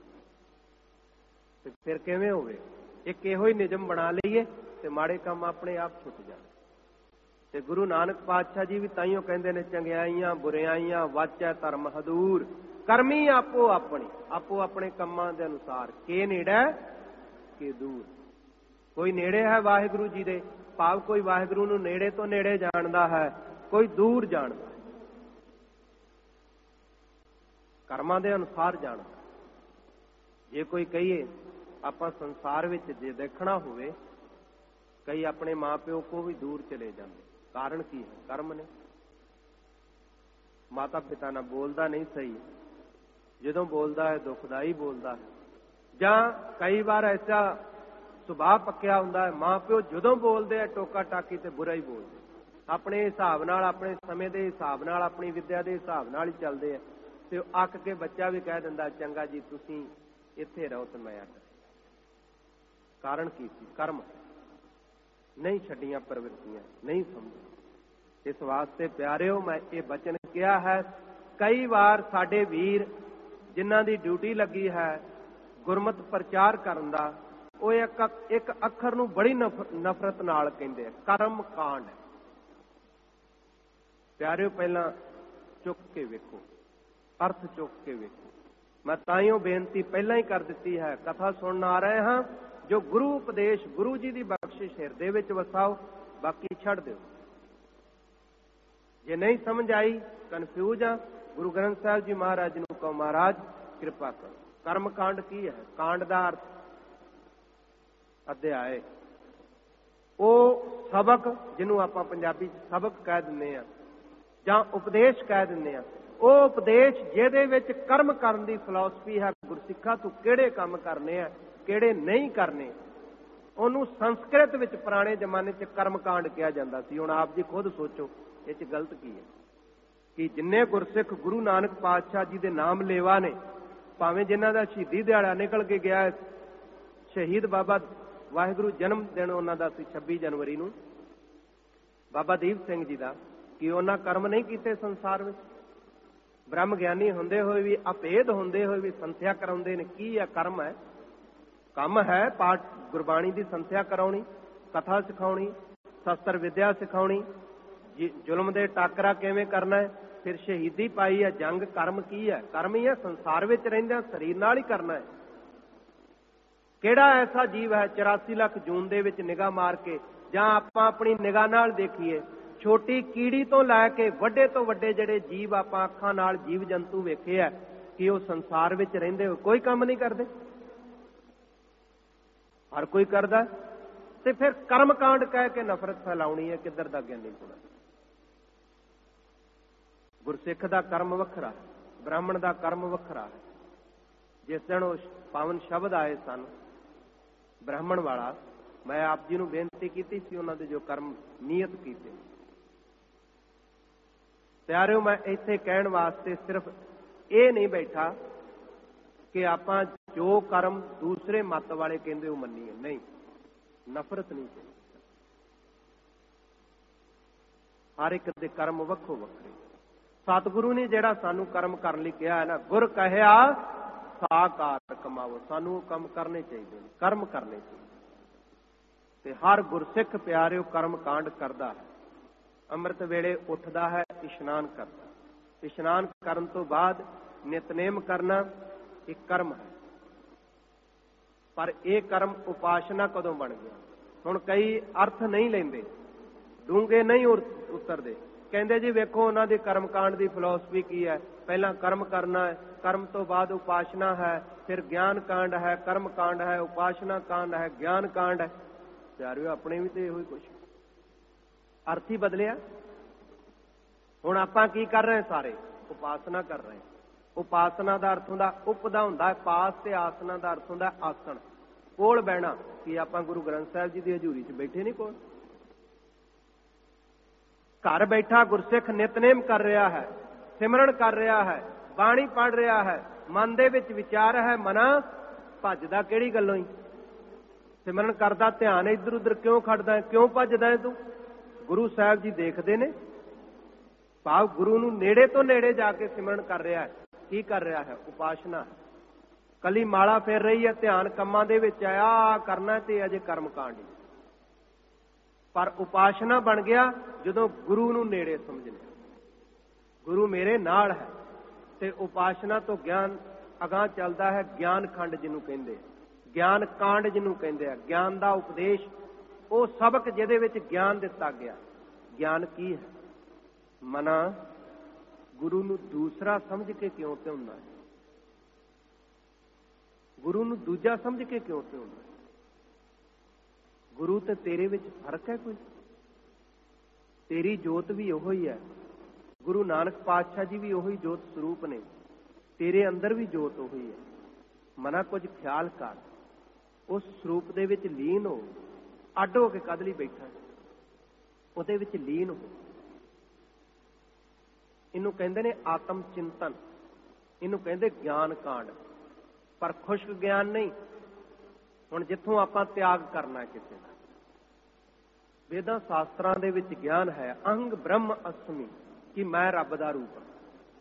ਤੇ ਫਿਰ ਕਿਵੇਂ ਹੋਵੇ? ਇੱਕ ਇਹੋ ਹੀ ਨਿਯਮ ਬਣਾ ਲਈਏ ਤੇ ਮਾੜੇ ਕੰਮ ਆਪਣੇ ਆਪ ਛੁੱਟ ਜਾਣ। ਤੇ ਗੁਰੂ ਨਾਨਕ ਪਾਤਸ਼ਾਹ ਜੀ ਵੀ ਤਾਈਓ ਕਹਿੰਦੇ ਨੇ, ਚੰਗਿਆਈਆਂ ਬੁਰਿਆਈਆਂ ਵਾਚੈ ਧਰਮ ਹਦੂਰ, ਕਰਮੀ ਆਪੋ ਆਪਣੀ, ਆਪੋ ਆਪਣੇ ਕੰਮਾਂ ਦੇ ਅਨੁਸਾਰ, ਕੇ ਨੇੜੇ ਕੇ ਦੂਰ। ਕੋਈ ਨੇੜੇ ਹੈ ਵਾਹਿਗੁਰੂ ਜੀ ਦੇ, ਭਾਵ ਕੋਈ ਵਾਹਿਗੁਰੂ ਨੂੰ ਨੇੜੇ ਤੋਂ ਨੇੜੇ ਜਾਣਦਾ ਹੈ, ਕੋਈ ਦੂਰ ਜਾਣਦਾ ਹੈ, ਕਰਮਾਂ ਦੇ ਅਨੁਸਾਰ ਜਾਣਦਾ। ਜੇ ਕੋਈ ਕਹੀਏ ਆਪਾਂ ਸੰਸਾਰ ਵਿੱਚ ਜੇ ਦੇਖਣਾ ਹੋਵੇ, ਕਈ ਆਪਣੇ ਮਾਂ ਪਿਓ ਕੋ ਵੀ ਦੂਰ ਚਲੇ ਜਾਂਦੇ। ਕਾਰਨ ਕੀ ਹੈ? ਕਰਮ ਨੇ। ਮਾਤਾ ਪਿਤਾ ਨਾਲ ਬੋਲਦਾ ਨਹੀਂ ਸਹੀ, ਜਦੋਂ ਬੋਲਦਾ ਹੈ ਦੁਖਦਾਈ ਬੋਲਦਾ ਹੈ, ਜਾਂ ਕਈ ਵਾਰ ਐਸਾ ਸੁਭਾਅ ਪੱਕਿਆ ਹੁੰਦਾ ਹੈ, ਮਾਂ ਪਿਓ ਜਦੋਂ ਬੋਲਦੇ ਆ ਟੋਕਾ ਟਾਕੀ ਤੇ ਬੁਰਾ ਹੀ ਬੋਲਦੇ, ਆਪਣੇ ਹਿਸਾਬ ਨਾਲ, ਆਪਣੇ ਸਮੇਂ ਦੇ ਹਿਸਾਬ ਨਾਲ, ਆਪਣੀ ਵਿੱਦਿਆ ਦੇ ਹਿਸਾਬ ਨਾਲ ਹੀ ਚੱਲਦੇ ਆ। ਤੇ ਅੱਕ ਕੇ ਬੱਚਾ ਵੀ ਕਹਿ ਦਿੰਦਾ, ਚੰਗਾ ਜੀ ਤੁਸੀਂ ਇੱਥੇ ਰਹੋ ਤੇ ਮੈਂ ਅੱਕ। ਕਾਰਨ ਕੀ ਸੀ? ਕਰਮ। ਨਹੀਂ ਛੱਡੀਆਂ ਪ੍ਰਵਿਰਤੀਆਂ, ਨਹੀਂ ਸਮਝ। ਇਸ ਵਾਸਤੇ ਪਿਆਰਿਓ ਮੈਂ ਇਹ ਬਚਨ ਕਿਹਾ ਹੈ, ਕਈ ਵਾਰ ਸਾਡੇ ਵੀਰ ਜਿਨ੍ਹਾਂ ਦੀ ਡਿਊਟੀ ਲੱਗੀ ਹੈ ਗੁਰਮਤਿ ਪ੍ਰਚਾਰ ਕਰਨ ਦਾ, ਉਹ ਇੱਕ ਇੱਕ ਅੱਖਰ ਨੂੰ ਬੜੀ ਨਫ਼ਰਤ ਨਾਲ ਕਹਿੰਦੇ ਆ, ਕਰਮ ਕਾਂਡ। ਪਿਆਰਿਓ ਪਹਿਲਾਂ ਚੁੱਕ ਕੇ ਵੇਖੋ, ਅਰਥ ਚੁੱਕ ਕੇ ਵੇਖੋ। ਮੈਂ ਤਾਈਓ ਬੇਨਤੀ ਪਹਿਲਾਂ ਹੀ ਕਰ ਦਿੱਤੀ ਹੈ, ਕਥਾ ਸੁਣਨ ਆ ਰਹੇ ਹਾਂ, ਜੋ ਗੁਰੂ ਉਪਦੇਸ਼, ਗੁਰੂ ਜੀ ਦੀ ਬਖਸ਼ਿਸ਼ ਹਿਰਦੇ ਵਿੱਚ ਵਸਾਓ, ਬਾਕੀ ਛੱਡ ਦਿਓ। ਜੇ ਨਹੀਂ ਸਮਝ ਆਈ, ਕਨਫਿਊਜ਼ ਆ, ਗੁਰੂ ਗ੍ਰੰਥ ਸਾਹਿਬ ਜੀ ਮਹਾਰਾਜ ਨੂੰ ਕਹੋ, ਮਹਾਰਾਜ ਕਿਰਪਾ ਕਰੋ। ਕਰਮ ਕਾਂਡ ਕੀ ਹੈ? ਕਾਂਡ ਦਾ ਅਰਥ ਅਧਿਆਏ, ਉਹ ਸਬਕ ਜਿਹਨੂੰ ਆਪਾਂ ਪੰਜਾਬੀ ਚ ਸਬਕ ਕਹਿ ਦਿੰਦੇ ਆ ਜਾਂ ਉਪਦੇਸ਼ ਕਹਿ ਦਿੰਦੇ ਆ, ਉਹ ਉਪਦੇਸ਼ ਜਿਹਦੇ ਵਿੱਚ ਕਰਮ ਕਰਨ ਦੀ ਫਿਲਾਸਫੀ ਹੈ, ਗੁਰਸਿੱਖਾਂ ਤੋਂ ਕਿਹੜੇ ਕੰਮ ਕਰਨੇ ਆ, ਕਿਹੜੇ ਨਹੀਂ ਕਰਨੇ, ਉਹਨੂੰ ਸੰਸਕ੍ਰਿਤ ਵਿੱਚ ਪੁਰਾਣੇ ਜ਼ਮਾਨੇ 'ਚ ਕਰਮ ਕਾਂਡ ਕਿਹਾ ਜਾਂਦਾ ਸੀ। ਹੁਣ ਆਪ ਜੀ ਖੁਦ ਸੋਚੋ ਇਹ 'ਚ ਗਲਤ ਕੀ ਹੈ? ਕਿ ਜਿੰਨੇ ਗੁਰਸਿੱਖ ਗੁਰੂ ਨਾਨਕ ਪਾਤਸ਼ਾਹ ਜੀ ਦੇ ਨਾਮ ਲੇਵਾ ਨੇ, ਭਾਵੇਂ ਜਿਨ੍ਹਾਂ ਦਾ ਸ਼ਹੀਦੀ ਦਿਹਾੜਾ ਨਿਕਲ ਕੇ ਗਿਆ, ਸ਼ਹੀਦ ਬਾਬਾ ਵਾਹਿਗੁਰੂ ਜਨਮ ਦਿਨ ਉਹਨਾਂ ਦਾ ਸੀ ਛੱਬੀ ਜਨਵਰੀ ਨੂੰ, ਬਾਬਾ ਦੀਪ ਸਿੰਘ ਜੀ ਦਾ, ਕਿ ਉਹਨਾਂ ਕਰਮ ਨਹੀਂ ਕੀਤੇ ਸੰਸਾਰ ਵਿੱਚ? ਬ੍ਰਹਮ ਗਿਆਨੀ ਹੁੰਦੇ ਹੋਏ ਵੀ, ਅਭੇਦ ਹੁੰਦੇ ਹੋਏ ਵੀ ਸੰਥਿਆ ਕਰਾਉਂਦੇ ਨੇ। ਕੀ ਹੈ? ਕਰਮ ਹੈ, ਕੰਮ ਹੈ। ਪਾਠ ਗੁਰਬਾਣੀ ਦੀ ਸੰਥਿਆ ਕਰਾਉਣੀ, ਕਥਾ ਸਿਖਾਉਣੀ, ਸ਼ਸਤਰ ਵਿਦਿਆ ਸਿਖਾਉਣੀ, ਜ਼ੁਲਮ ਦੇ ਟਾਕਰਾ ਕਿਵੇਂ ਕਰਨਾ ਹੈ, ਫਿਰ ਸ਼ਹੀਦੀ ਪਾਈ ਹੈ, ਜੰਗ। ਕਰਮ ਕੀ ਹੈ? ਕਰਮ ਹੀ ਹੈ। ਸੰਸਾਰ ਵਿੱਚ ਰਹਿੰਦਿਆਂ ਸਰੀਰ ਨਾਲ ਹੀ ਕਰਨਾ ਹੈ। ਕਿਹੜਾ ਐਸਾ ਜੀਵ ਹੈ ਚੁਰਾਸੀ ਲੱਖ ਜੂਨ ਦੇ ਵਿੱਚ ਨਿਗਾਹ ਮਾਰ ਕੇ, ਜਾਂ ਆਪਾਂ ਆਪਣੀ ਨਿਗਾਹ ਨਾਲ ਦੇਖੀਏ, ਛੋਟੀ ਕੀੜੀ ਤੋਂ ਲੈ ਕੇ ਵੱਡੇ ਤੋਂ ਵੱਡੇ ਜਿਹੜੇ ਜੀਵ ਆਪਾਂ ਅੱਖਾਂ ਨਾਲ ਜੀਵ ਜੰਤੂ ਵੇਖੇ ਆ, ਕਿ ਉਹ ਸੰਸਾਰ ਵਿੱਚ ਰਹਿੰਦੇ ਹੋਏ ਕੋਈ ਕੰਮ ਨਹੀਂ ਕਰਦੇ? ਹਰ ਕੋਈ ਕਰਦਾ। ਤੇ ਫਿਰ ਕਰਮ ਕਾਂਡ ਕਹਿ ਕੇ ਨਫ਼ਰਤ ਫੈਲਾਉਣੀ ਹੈ, ਕਿੱਧਰ ਦਾ ਗਿਆਨੀ ਪੁਣਾ? ਗੁਰਸਿੱਖ ਦਾ ਕਰਮ ਵੱਖਰਾ, ਬ੍ਰਾਹਮਣ ਦਾ ਕਰਮ ਵੱਖਰਾ ਹੈ। ਜਿਸ ਦਿਨ ਉਹ ਪਾਵਨ ਸ਼ਬਦ ਆਏ ਸਨ ਬ੍ਰਾਹਮਣ ਵਾਲਾ, ਮੈਂ ਆਪ ਜੀ ਨੂੰ ਬੇਨਤੀ ਕੀਤੀ ਸੀ ਉਹਨਾਂ ਦੇ ਜੋ ਕਰਮ ਨਿਯਤ ਕੀਤੇ। ਪਿਆਰਿਓ, ਮੈਂ ਇੱਥੇ ਕਹਿਣ ਵਾਸਤੇ ਸਿਰਫ ਇਹ ਨਹੀਂ ਬੈਠਾ ਕਿ ਆਪਾਂ ਜੋ ਕਰਮ ਦੂਸਰੇ ਮੱਤ ਵਾਲੇ ਕਹਿੰਦੇ ਉਹ ਮੰਨੀਏ, ਨਹੀਂ। ਨਫ਼ਰਤ ਨਹੀਂ ਚਾਹੀਦੀ। ਹਰ ਇੱਕ ਦੇ ਕਰਮ ਵੱਖੋ ਵੱਖਰੇ। ਸਤਿਗੁਰੂ ਨੇ ਜਿਹੜਾ ਸਾਨੂੰ ਕਰਮ ਕਰਨ ਲਈ ਕਿਹਾ ਹੈ ਨਾ, ਗੁਰ ਕਹਿਆ ਸਾਕਾਰ ਕਮਾਵੋ, ਸਾਨੂੰ ਉਹ ਕੰਮ ਕਰਨੇ ਚਾਹੀਦੇ ਨੇ, ਕਰਮ ਕਰਨੇ ਚਾਹੀਦੇ। ਤੇ ਹਰ ਗੁਰਸਿੱਖ ਪਿਆਰਿਓ ਕਰਮ ਕਾਂਡ ਕਰਦਾ ਹੈ। ਅੰਮ੍ਰਿਤ ਵੇਲੇ ਉੱਠਦਾ ਹੈ, ਇਸ਼ਨਾਨ ਕਰਦਾ। ਇਸ਼ਨਾਨ ਕਰਨ ਤੋਂ ਬਾਅਦ ਨਿਤਨੇਮ ਕਰਨਾ ਇੱਕ ਕਰਮ ਹੈ। ਪਰ ਇਹ ਕਰਮ ਉਪਾਸ਼ਨਾ ਕਦੋਂ ਬਣ ਗਿਆ? ਹੁਣ ਕਈ ਅਰਥ ਨਹੀਂ ਲੈਂਦੇ, ਡੂੰਘੇ ਨਹੀਂ ਉਤਰਦੇ। ਕਹਿੰਦੇ ਜੀ ਵੇਖੋ ਉਹਨਾਂ ਦੇ ਕਰਮ ਕਾਂਡ ਦੀ ਫਿਲਾਸਫੀ ਕੀ ਹੈ, ਪਹਿਲਾਂ ਕਰਮ ਕਰਨਾ ਹੈ, ਕਰਮ ਤੋਂ ਬਾਅਦ ਉਪਾਸ਼ਨਾ ਹੈ, ਫਿਰ ਗਿਆਨ ਕਾਂਡ ਹੈ, ਕਰਮ ਕਾਂਡ ਹੈ, ਉਪਾਸ਼ਨਾ ਕਾਂਡ ਹੈ, ਗਿਆਨ ਕਾਂਡ ਹੈ। ਪਿਆਰਿਓ ਆਪਣੇ ਵੀ ਤੇ ਇਹੋ ਹੀ ਕੁਛ, ਅਰਥ ਹੀ ਬਦਲਿਆ। ਹੁਣ ਆਪਾਂ ਕੀ ਕਰ ਰਹੇ ਸਾਰੇ? ਉਪਾਸਨਾ ਕਰ ਰਹੇ। ਉਪਾਸਨਾ ਦਾ ਅਰਥ ਹੁੰਦਾ ਉਪ ਦਾ ਹੁੰਦਾ ਪਾਸ, ਤੇ ਆਸਨਾ ਦਾ ਅਰਥ ਹੁੰਦਾ ਆਸਣ, ਕੋਲ ਬਹਿਣਾ। ਕੀ ਆਪਾਂ ਗੁਰੂ ਗ੍ਰੰਥ ਸਾਹਿਬ ਜੀ ਦੀ ਹਜ਼ੂਰੀ 'ਚ ਬੈਠੇ ਨਹੀਂ ਕੋਲ? ਘਰ ਬੈਠਾ ਗੁਰਸਿੱਖ ਨਿਤਨੇਮ ਕਰ ਰਿਹਾ ਹੈ, ਸਿਮਰਨ ਕਰ ਰਿਹਾ ਹੈ, ਬਾਣੀ ਪੜ੍ਹ ਰਿਹਾ ਹੈ, ਮਨ ਦੇ ਵਿੱਚ ਵਿਚਾਰ ਹੈ, ਮਨਾ ਭੱਜਦਾ ਕਿਹੜੀ ਗੱਲੋਂ ਹੀ? ਸਿਮਰਨ ਕਰਦਾ, ਧਿਆਨ ਇੱਧਰ ਉੱਧਰ ਕਿਉਂ ਖੜਦਾ ਹੈ? ਕਿਉਂ ਭੱਜਦਾ ਹੈ ਤੂੰ? ਗੁਰੂ ਸਾਹਿਬ ਜੀ ਦੇਖਦੇ ਨੇ, ਭਾਵ ਗੁਰੂ ਨੂੰ ਨੇੜੇ ਤੋਂ ਨੇੜੇ ਜਾ ਕੇ ਸਿਮਰਨ ਕਰ ਰਿਹਾ ਹੈ। ਕੀ ਕਰ ਰਿਹਾ ਹੈ? ਉਪਾਸ਼ਨਾ। ਕਲੀ ਮਾਲਾ ਫੇਰ ਰਹੀ ਹੈ, ਧਿਆਨ ਕੰਮਾਂ ਦੇ ਵਿੱਚ ਆਇਆ ਕਰਨਾ ਤੇ ਅਜੇ ਕਰਮ ਕਾਂਡ। ਪਰ ਉਪਾਸ਼ਨਾ ਬਣ ਗਿਆ ਜਦੋਂ ਗੁਰੂ ਨੂੰ ਨੇੜੇ ਸਮਝ ਲਿਆ, ਗੁਰੂ ਮੇਰੇ ਨਾਲ ਹੈ। ਤੇ ਉਪਾਸ਼ਨਾ ਤੋਂ ਗਿਆਨ ਅਗਾਂਹ ਚੱਲਦਾ ਹੈ, ਗਿਆਨ ਖੰਡ ਜਿਹਨੂੰ ਕਹਿੰਦੇ, ਗਿਆਨ ਕਾਂਡ ਜਿਹਨੂੰ ਕਹਿੰਦੇ ਆ। ਗਿਆਨ ਦਾ ਉਪਦੇਸ਼, ਉਹ ਸਬਕ ਜਿਹਦੇ ਵਿੱਚ ਗਿਆਨ ਦਿੱਤਾ ਗਿਆ। ਗਿਆਨ ਕੀ ਹੈ? ਮਨਾ ਗੁਰੂ ਨੂੰ ਦੂਸਰਾ ਸਮਝ ਕੇ ਕਿਉਂ ਧਿਆਉਂਦਾ ਹੈ? ਗੁਰੂ ਨੂੰ ਦੂਜਾ ਸਮਝ ਕੇ ਕਿਉਂ ਧਿਆਉਂਦਾ? ਗੁਰੂ ਤੇ ਤੇਰੇ ਵਿੱਚ ਫਰਕ ਹੈ ਕੋਈ? ਤੇਰੀ ਜੋਤ ਵੀ ਉਹੋ ਹੀ ਹੈ। ਗੁਰੂ ਨਾਨਕ ਪਾਤਸ਼ਾਹ ਜੀ ਵੀ ਉਹੀ ਜੋਤ ਸਰੂਪ ਨੇ, ਤੇਰੇ ਅੰਦਰ ਵੀ ਜੋਤ ਉਹੀ ਹੈ। ਮਨਾ ਕੁਝ ਖਿਆਲ ਕਰ, ਉਸ ਸਰੂਪ ਦੇ ਵਿੱਚ ਲੀਨ ਹੋ। ਅੱਡ ਹੋ ਕੇ ਕਦ ਲਈ ਬੈਠਾ? ਉਹਦੇ ਵਿੱਚ ਲੀਨ ਹੋ। ਇਹਨੂੰ ਕਹਿੰਦੇ ਨੇ ਆਤਮ ਚਿੰਤਨ, ਇਹਨੂੰ ਕਹਿੰਦੇ ਗਿਆਨ ਕਾਂਡ। ਪਰ ਖੁਸ਼ਕ ਗਿਆਨ ਨਹੀਂ। ਹੁਣ ਜਿੱਥੋਂ ਆਪਾਂ ਤਿਆਗ ਕਰਨਾ ਕਿਸੇ ਦਾ, ਵੇਦਾਂ ਸ਼ਾਸਤਰਾਂ ਦੇ ਵਿੱਚ ਗਿਆਨ ਹੈ, ਅਹੰਗ ਬ੍ਰਹਮ ਅਸਮੀ, ਕਿ ਮੈਂ ਰੱਬ ਦਾ ਰੂਪ ਹਾਂ।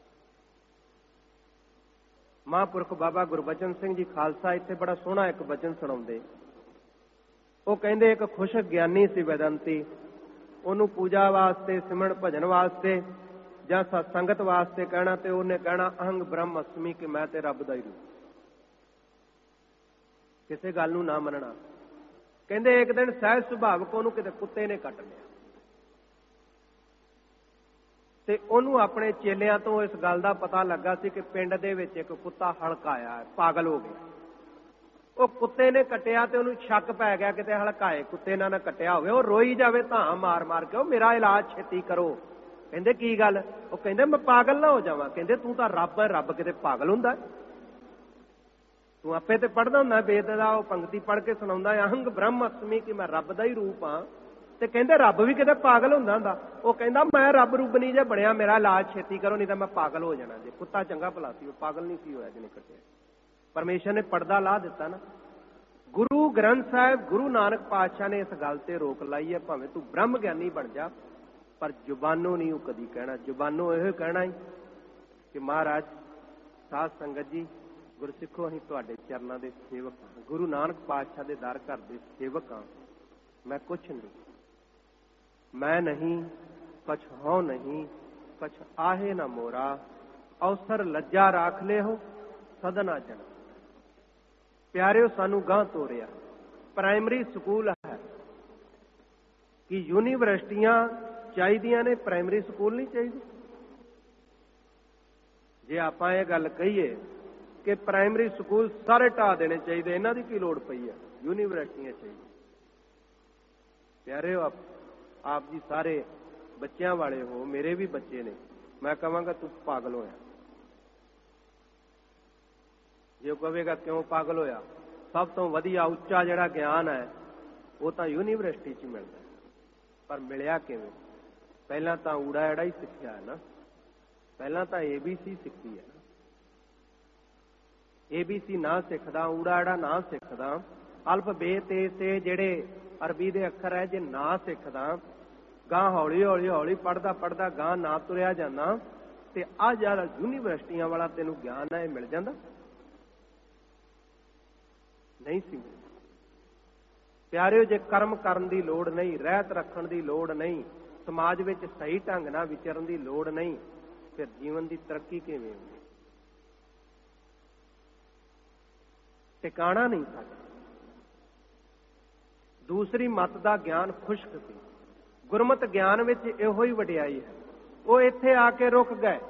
ਮਹਾਂਪੁਰਖ ਬਾਬਾ ਗੁਰਬਚਨ ਸਿੰਘ ਜੀ ਖਾਲਸਾ ਇੱਥੇ ਬੜਾ ਸੋਹਣਾ ਇੱਕ ਬਚਨ ਸੁਣਾਉਂਦੇ। ਉਹ ਕਹਿੰਦੇ ਇੱਕ ਖੁਸ਼ਕ ਗਿਆਨੀ ਸੀ ਵੇਦੰਤੀ, ਉਹਨੂੰ ਪੂਜਾ ਵਾਸਤੇ, ਸਿਮਰਨ ਭਜਨ ਵਾਸਤੇ ਜਾਂ ਸਤਸੰਗਤ ਵਾਸਤੇ ਕਹਿਣਾ ਤੇ ਉਹਨੇ ਕਹਿਣਾ ਅਹੰਗ ਬ੍ਰਹਮ ਅਸਮੀ, ਕਿ ਮੈਂ ਤੇ ਰੱਬ ਦਾ ਹੀ ਰੂਪ। ਕਿਸੇ ਗੱਲ ਨੂੰ ਨਾ ਮੰਨਣਾ। ਕਹਿੰਦੇ ਇੱਕ ਦਿਨ ਸਹਿਜ ਸੁਭਾਵਕ ਉਹਨੂੰ ਕਿਤੇ ਕੁੱਤੇ ਨੇ ਕੱਟ ਲਿਆ, ਤੇ ਉਹਨੂੰ ਆਪਣੇ ਚੇਲਿਆਂ ਤੋਂ ਇਸ ਗੱਲ ਦਾ ਪਤਾ ਲੱਗਾ ਸੀ ਕਿ ਪਿੰਡ ਦੇ ਵਿੱਚ ਇੱਕ ਕੁੱਤਾ ਹਲਕਾਇਆ ਹੈ, ਪਾਗਲ ਹੋ ਗਿਆ। ਉਹ ਕੁੱਤੇ ਨੇ ਕੱਟਿਆ ਤੇ ਉਹਨੂੰ ਸ਼ੱਕ ਪੈ ਗਿਆ ਕਿਤੇ ਹਲਕਾਏ ਕੁੱਤੇ ਨਾਲ ਨਾ ਕੱਟਿਆ ਹੋਵੇ। ਉਹ ਰੋਈ ਜਾਵੇ ਧਾਂ ਮਾਰ ਮਾਰ ਕੇ, ਉਹ ਮੇਰਾ ਇਲਾਜ ਛੇਤੀ ਕਰੋ। ਕਹਿੰਦੇ ਕੀ ਗੱਲ? ਉਹ ਕਹਿੰਦੇ ਮੈਂ ਪਾਗਲ ਨਾ ਹੋ ਜਾਵਾਂ। ਕਹਿੰਦੇ ਤੂੰ ਤਾਂ ਰੱਬ ਹੈ, ਰੱਬ ਕਿਤੇ ਪਾਗਲ ਹੁੰਦਾ? ਤੂੰ ਆਪੇ ਤੇ ਪੜ੍ਹਦਾ ਹੁੰਦਾ ਵੇਦ ਦਾ, ਉਹ ਪੰਕਤੀ ਪੜ੍ਹ ਕੇ ਸੁਣਾਉਂਦਾ ਅਹੰਗ ਬ੍ਰਹਮ ਅਸਮੀ, ਕਿ ਮੈਂ ਰੱਬ ਦਾ ਹੀ ਰੂਪ ਹਾਂ। ਤੇ ਕਹਿੰਦੇ ਰੱਬ ਵੀ ਕਿਤੇ ਪਾਗਲ ਹੁੰਦਾ ਹੁੰਦਾ? ਉਹ ਕਹਿੰਦਾ ਮੈਂ ਰੱਬ ਰੂਪ ਨਹੀਂ ਜੇ ਬਣਿਆ, ਮੇਰਾ ਇਲਾਜ ਛੇਤੀ ਕਰੋ, ਨਹੀਂ ਤਾਂ ਮੈਂ ਪਾਗਲ ਹੋ ਜਾਣਾ ਜੇ। ਕੁੱਤਾ ਚੰਗਾ ਭਲਾ ਸੀ, ਉਹ ਪਾਗਲ ਨਹੀਂ ਸੀ ਹੋਇਆ ਜਿਹਨੇ ਕੱਟਿਆ। ਪਰਮੇਸ਼ਰ ਨੇ ਪਰਦਾ ਲਾ ਦਿੱਤਾ ਨਾ। ਗੁਰੂ ਗ੍ਰੰਥ ਸਾਹਿਬ, ਗੁਰੂ ਨਾਨਕ ਪਾਤਸ਼ਾਹ ਨੇ ਇਸ ਗੱਲ ਤੇ ਰੋਕ ਲਾਈ ਹੈ, ਭਾਵੇਂ ਤੂੰ ਬ੍ਰਹਮ ਗਿਆਨੀ ਬਣ ਜਾ, ਪਰ ਜ਼ੁਬਾਨੋਂ ਨਹੀਂ ਉਹ ਕਦੀ ਕਹਿਣਾ। ਜ਼ੁਬਾਨੋਂ ਇਹੋ ਕਹਿਣਾ ਹੀ ਕਿ ਮਹਾਰਾਜ ਸਾਧ ਸੰਗਤ ਜੀ, ਗੁਰਸਿੱਖੋ, ਅਸੀਂ ਤੁਹਾਡੇ ਚਰਨਾਂ ਦੇ ਸੇਵਕ ਹਾਂ, ਗੁਰੂ ਨਾਨਕ ਪਾਤਸ਼ਾਹ ਦੇ ਦਰ ਘਰ ਦੇ ਸੇਵਕ ਹਾਂ। ਮੈਂ ਕੁਛ ਨਹੀਂ, ਮੈਂ ਨਹੀਂ ਕਛ ਹੋ ਨਹੀਂ, ਕਛ ਆਹੇ ਨਾ ਮੋਰਾ, ਅਵਸਰ ਲੱਜਾ ਰਾਖ ਲੈ ਹੋ ਸਦਨਾ ਜਨ। ਪਿਆਰਿਓ, ਸਾਨੂੰ ਗਾਂਹ ਤੋਰਿਆ। ਪ੍ਰਾਇਮਰੀ ਸਕੂਲ ਹੈ ਕਿ ਯੂਨੀਵਰਸਿਟੀਆਂ ਚਾਹੀਦੀਆਂ ਨੇ, ਪ੍ਰਾਇਮਰੀ ਸਕੂਲ ਨਹੀਂ ਚਾਹੀਦੇ। ਜੇ ਆਪਾਂ ਇਹ ਗੱਲ ਕਹੀਏ ਕਿ ਪ੍ਰਾਇਮਰੀ ਸਕੂਲ ਸਾਰੇ ਢਾਹ ਦੇਣੇ ਚਾਹੀਦੇ, ਇਹਨਾਂ ਦੀ ਕੀ ਲੋੜ ਪਈ ਹੈ? ਯੂਨੀਵਰਸਿਟੀਆਂ ਚਾਹੀਦੀਆਂ। ਪਿਆਰਿਓ, ਆਪ ਆਪ ਜੀ ਸਾਰੇ ਬੱਚਿਆਂ ਵਾਲੇ ਹੋ, ਮੇਰੇ ਵੀ ਬੱਚੇ ਨੇ। ਮੈਂ ਕਹਾਂਗਾ ਤੂੰ ਪਾਗਲ ਹੋਇਆ। ਜੇ ਉਹ ਕਹੇਗਾ ਕਿਉਂ ਪਾਗਲ ਹੋਇਆ, ਸਭ ਤੋਂ ਵਧੀਆ ਉੱਚਾ ਜਿਹੜਾ ਗਿਆਨ ਹੈ ਉਹ ਤਾਂ ਯੂਨੀਵਰਸਿਟੀ 'ਚ ਮਿਲਦਾ। ਪਰ ਮਿਲਿਆ ਕਿਵੇਂ? ਪਹਿਲਾਂ ਤਾਂ ਊੜਾ ਐੜਾ ਹੀ ਸਿੱਖਿਆ ਹੈ ਨਾ, ਪਹਿਲਾਂ ਤਾਂ ਏ ਬੀ ਸੀ ਸਿੱਖੀ ਹੈ। ਏ ਬੀ ਸੀ ਨਾ ਸਿੱਖਦਾ, ਊੜਾ ਐੜਾ ਨਾ ਸਿੱਖਦਾ, ਅਲਫਬੇਤ ਤੇ ਸੇ ਜਿਹੜੇ ਅਰਬੀ ਦੇ ਅੱਖਰ ਹੈ, ਜੇ ਨਾ ਸਿੱਖਦਾ, ਗਾਂ ਹੌਲੀ ਹੌਲੀ ਹੌਲੀ ਪੜ੍ਹਦਾ ਪੜ੍ਹਦਾ ਗਾਂ ਨਾ ਤੁਰਿਆ ਜਾਂਦਾ, ਤੇ ਆਹ ਜਿਹੜਾ ਯੂਨੀਵਰਸਿਟੀਆਂ ਵਾਲਾ ਤੈਨੂੰ ਗਿਆਨ ਹੈ ਇਹ ਮਿਲ ਜਾਂਦਾ ਨਹੀਂ ਸੀ। ਪਿਆਰਿਓ, ਜੇ ਕਰਮ ਕਰਨ ਦੀ ਲੋੜ ਨਹੀਂ, ਰਹਿਤ ਰੱਖਣ ਦੀ ਲੋੜ ਨਹੀਂ, ਸਮਾਜ ਵਿੱਚ ਸਹੀ ਢੰਗ ਨਾਲ ਵਿਚਰਨ ਦੀ ਲੋੜ ਨਹੀਂ, ਫਿਰ ਜੀਵਨ ਦੀ ਤਰੱਕੀ ਕਿਵੇਂ ਹੋਣੀ? ਟਿਕਾਣਾ ਨਹੀਂ ਸਕਦਾ। ਦੂਸਰੀ ਮੱਤ ਦਾ ਗਿਆਨ ਖੁਸ਼ਕ ਸੀ, ਗੁਰਮਤਿ ਗਿਆਨ ਵਿੱਚ ਇਹੋ ਹੀ ਵਡਿਆਈ ਹੈ। ਉਹ ਇੱਥੇ ਆ ਕੇ ਰੁਕ ਗਏ,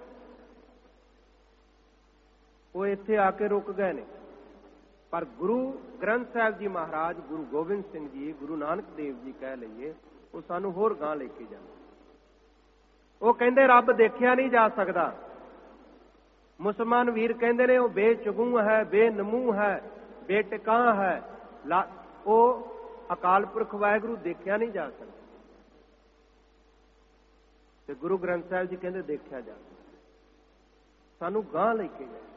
ਉਹ ਇੱਥੇ ਆ ਕੇ ਰੁਕ ਗਏ ਨੇ। ਪਰ ਗੁਰੂ ਗ੍ਰੰਥ ਸਾਹਿਬ ਜੀ ਮਹਾਰਾਜ, ਗੁਰੂ ਗੋਬਿੰਦ ਸਿੰਘ ਜੀ, ਗੁਰੂ ਨਾਨਕ ਦੇਵ ਜੀ ਕਹਿ ਲਈਏ, ਉਹ ਸਾਨੂੰ ਹੋਰ ਗਾਂ ਲੈ ਕੇ ਜਾਂਦੇ। ਉਹ ਕਹਿੰਦੇ ਰੱਬ ਦੇਖਿਆ ਨਹੀਂ ਜਾ ਸਕਦਾ। ਮੁਸਲਮਾਨ ਵੀਰ ਕਹਿੰਦੇ ਨੇ ਉਹ ਬੇਚਗੂ ਹੈ, ਬੇਨਮੂ ਹੈ, ਬੇਟਿਕਾਂ ਹੈ, ਉਹ ਅਕਾਲ ਪੁਰਖ ਵਾਹਿਗੁਰੂ ਦੇਖਿਆ ਨਹੀਂ ਜਾ ਸਕਦਾ। ਤੇ ਗੁਰੂ ਗ੍ਰੰਥ ਸਾਹਿਬ ਜੀ ਕਹਿੰਦੇ ਦੇਖਿਆ ਜਾ ਸਕਦਾ। ਸਾਨੂੰ ਗਾਂ ਲੈ ਕੇ ਗਏ।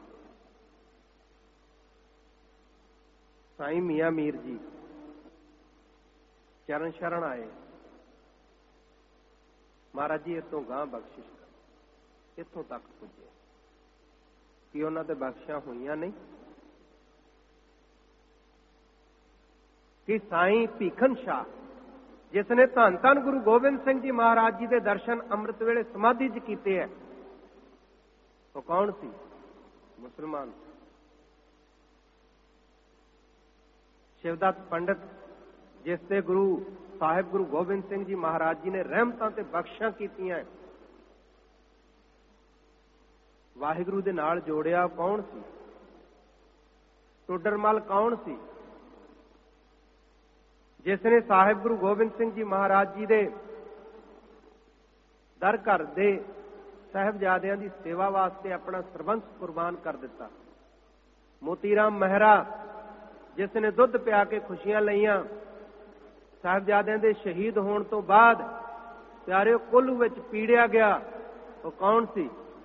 ਸਾਈਂ ਮੀਆਂ ਮੀਰ ਜੀ ਚਰਨ ਸ਼ਰਨ ਆਏ, ਮਹਾਰਾਜ ਜੀ ਇਤੋਂ ਗਾਂ ਬਖਸ਼ਿਸ਼ ਕਰ। ਇੱਥੋਂ ਤੱਕ ਪੁੱਜੇ ਕਿ ਉਹਨਾਂ ਤੇ ਬਖਸ਼ਿਸ਼ਾਂ ਹੋਈਆਂ ਨਹੀਂ? ਕਿ ਸਾਈਂ ਭੀਖਨ ਸ਼ਾਹ, ਜਿਸ ਨੇ ਧੰਨ ਧੰਨ ਗੁਰੂ ਗੋਬਿੰਦ ਸਿੰਘ ਜੀ ਮਹਾਰਾਜ ਜੀ ਦੇ ਦਰਸ਼ਨ ਅੰਮ੍ਰਿਤ ਵੇਲੇ ਸਮਾਧੀ 'ਚ ਕੀਤੇ ਹੈ, ਉਹ ਕੌਣ ਸੀ? ਮੁਸਲਮਾਨ। ਸ਼ਿਵਦੱਤ ਪੰਡਤ, ਜਿਸ ਤੇ ਗੁਰੂ ਸਾਹਿਬ ਗੁਰੂ ਗੋਬਿੰਦ ਸਿੰਘ ਜੀ ਮਹਾਰਾਜ ਜੀ ਨੇ ਰਹਿਮਤਾਂ ਤੇ ਬਖਸ਼ਾਂ ਕੀਤੀਆਂ, ਵਾਹਿਗੁਰੂ ਦੇ ਨਾਲ ਜੋੜਿਆ, ਕੌਣ ਸੀ? ਟੋਡਰਮਲ ਕੌਣ ਸੀ? ਜਿਸ ਨੇ ਸਾਹਿਬ ਗੁਰੂ ਗੋਬਿੰਦ ਸਿੰਘ ਜੀ ਮਹਾਰਾਜ ਜੀ ਦੇ ਦਰ ਘਰ ਦੇ ਸਾਹਿਬਜ਼ਾਦਿਆਂ ਦੀ ਸੇਵਾ ਵਾਸਤੇ ਆਪਣਾ ਸਰਬੰਸ ਕੁਰਬਾਨ ਕਰ ਦਿੱਤਾ। ਮੋਤੀ ਰਾਮ ਮਹਿਰਾ, ਜਿਸ ਨੇ ਦੁੱਧ ਪਿਆ ਕੇ ਖੁਸ਼ੀਆਂ ਲਈਆਂ ਸਾਹਿਬਜ਼ਾਦਿਆਂ ਦੇ ਸ਼ਹੀਦ ਹੋਣ ਤੋਂ ਬਾਅਦ, ਪਿਆਰਿਓ ਕੋਲੂ ਵਿੱਚ ਪੀੜਿਆ ਗਿਆ, ਉਹ ਕੌਣ ਸੀ?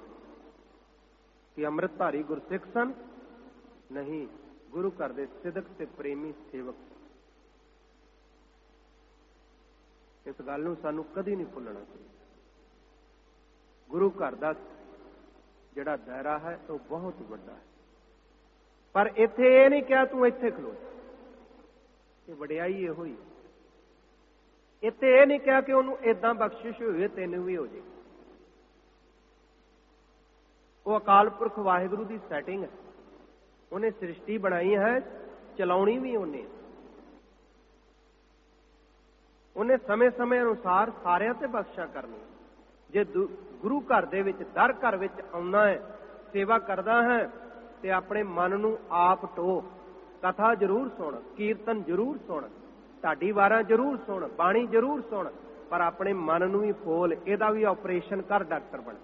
ਕਿ ਅੰਮ੍ਰਿਤਧਾਰੀ ਗੁਰਸਿੱਖ ਸਨ? ਨਹੀਂ, ਗੁਰੂ ਘਰ ਦੇ ਸਿਦਕ ਤੇ ਪ੍ਰੇਮੀ ਸੇਵਕ। ਇਸ ਗੱਲ ਨੂੰ ਸਾਨੂੰ ਕਦੀ ਨਹੀਂ ਭੁੱਲਣਾ ਚਾਹੀਦਾ। ਗੁਰੂ ਘਰ ਦਾ ਜਿਹੜਾ ਦਾਇਰਾ ਹੈ ਉਹ ਬਹੁਤ ਵੱਡਾ ਹੈ। ਪਰ ਇੱਥੇ ਇਹ ਨਹੀਂ ਕਿਹਾ ਤੂੰ ਇੱਥੇ ਖਲੋ ਜਾ, ਇਹ ਵਡਿਆਈ ਇਹੋ ਹੀ। ਇੱਥੇ ਇਹ ਨਹੀਂ ਕਿਹਾ ਕਿ ਉਹਨੂੰ ਏਦਾਂ ਬਖਸ਼ਿਸ਼ ਹੋਵੇ ਤੈਨੂੰ ਵੀ ਹੋ ਜੇ। ਉਹ ਅਕਾਲ ਪੁਰਖ ਵਾਹਿਗੁਰੂ ਦੀ ਸੈਟਿੰਗ ਹੈ। ਉਹਨੇ ਸ੍ਰਿਸ਼ਟੀ ਬਣਾਈ ਹੈ, ਚਲਾਉਣੀ ਵੀ ਉਹਨੇ। ਉਹਨੇ ਸਮੇਂ ਸਮੇਂ ਅਨੁਸਾਰ ਸਾਰਿਆਂ ਤੇ ਬਖਸ਼ਿਸ਼ਾਂ ਕਰਨੀ। ਜੇ ਗੁਰੂ ਘਰ ਦੇ ਵਿੱਚ, ਦਰ ਘਰ ਵਿੱਚ ਆਉਣਾ ਹੈ, ਸੇਵਾ ਕਰਦਾ ਹੈ, ਤੇ ਆਪਣੇ ਮਨ ਨੂੰ ਆਪ ਟੋ। ਕਥਾ ਜ਼ਰੂਰ ਸੁਣ, ਕੀਰਤਨ ਜ਼ਰੂਰ ਸੁਣ, ਢਾਡੀ ਵਾਰਾਂ ਜ਼ਰੂਰ ਸੁਣ, ਬਾਣੀ ਜ਼ਰੂਰ ਸੁਣ, ਪਰ ਆਪਣੇ ਮਨ ਨੂੰ ਵੀ ਫੋਲ। ਇਹਦਾ ਵੀ ਆਪਰੇਸ਼ਨ ਕਰ ਡਾਕਟਰ ਬਣ।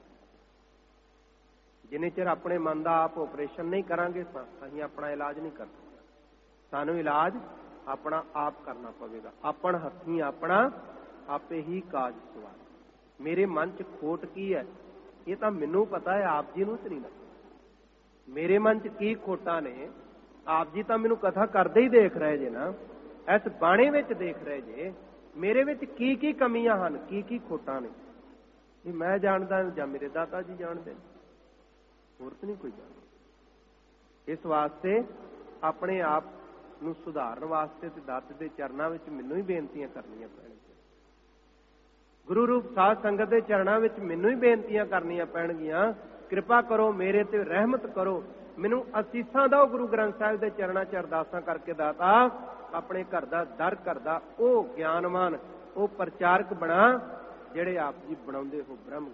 ਜਿੰਨੇ ਚਿਰ ਆਪਣੇ ਮਨ ਦਾ ਆਪ ਆਪਰੇਸ਼ਨ ਨਹੀਂ ਕਰਾਂਗੇ, ਅਸੀਂ ਆਪਣਾ ਇਲਾਜ ਨਹੀਂ ਕਰ ਸਕਦੇ। ਸਾਨੂੰ ਇਲਾਜ ਆਪਣਾ ਆਪ ਕਰਨਾ ਪਵੇਗਾ। ਆਪਣ ਹੱਥੀਂ ਆਪਣਾ ਆਪੇ ਹੀ ਕਾਜ ਸਵਾਰ। ਮੇਰੇ ਮਨ 'ਚ ਖੋਟ ਕੀ ਹੈ ਇਹ ਤਾਂ ਮੈਨੂੰ ਪਤਾ ਹੈ, ਆਪ ਜੀ ਨੂੰ ਤਾਂ ਨਹੀਂ ਲੱਗਦਾ। ਮੇਰੇ ਮਨ 'ਚ ਕੀ ਖੋਟਾਂ ਨੇ ਆਪ ਜੀ ਤਾਂ ਮੈਨੂੰ ਕਥਾ ਕਰਦੇ ਹੀ ਦੇਖ ਰਹੇ ਜੇ ਨਾ, ਇਸ ਬਾਣੇ ਵਿੱਚ ਦੇਖ ਰਹੇ ਜੇ ਮੇਰੇ ਵਿੱਚ ਕੀ ਕੀ ਕਮੀਆਂ ਹਨ, ਕੀ ਕੀ ਖੋਟਾਂ ਨੇ। ਇਹ ਮੈਂ ਜਾਣਦਾ ਜਾਂ ਮੇਰੇ ਦਾਤਾ ਜੀ ਜਾਣਦੇ ਨੇ, ਹੋਰ ਤਾਂ ਨਹੀਂ ਕੋਈ ਜਾਣਦਾ। ਇਸ ਵਾਸਤੇ ਆਪਣੇ ਆਪ ਨੂੰ ਸੁਧਾਰਨ ਵਾਸਤੇ ਤੇ ਦਾਤੇ ਦੇ ਚਰਨਾਂ ਵਿੱਚ ਮੈਨੂੰ ਹੀ ਬੇਨਤੀਆਂ ਕਰਨੀਆਂ ਪੈਣਗੀਆਂ। ਗੁਰੂ ਰੂਪ ਸਾਧ ਸੰਗਤ ਦੇ ਚਰਨਾਂ ਵਿੱਚ ਮੈਨੂੰ ਹੀ ਬੇਨਤੀਆਂ ਕਰਨੀਆਂ ਪੈਣਗੀਆਂ। ਕਿਰਪਾ ਕਰੋ, ਮੇਰੇ ਤੇ ਰਹਿਮਤ ਕਰੋ, ਮੈਨੂੰ ਅਸੀਸਾਂ ਦਿਓ। ਗੁਰੂ ਗ੍ਰੰਥ ਸਾਹਿਬ ਦੇ ਚਰਨਾਂ 'ਚ ਅਰਦਾਸਾਂ ਕਰਕੇ ਦਾਤਾ ਆਪਣੇ ਘਰ ਦਾ, ਦਰ ਘਰ ਦਾ ਉਹ ਗਿਆਨਵਾਨ, ਉਹ ਪ੍ਰਚਾਰਕ ਬਣਾ ਜਿਹੜੇ ਆਪ ਜੀ ਬਣਾਉਂਦੇ ਹੋ ਬ੍ਰਹਮ।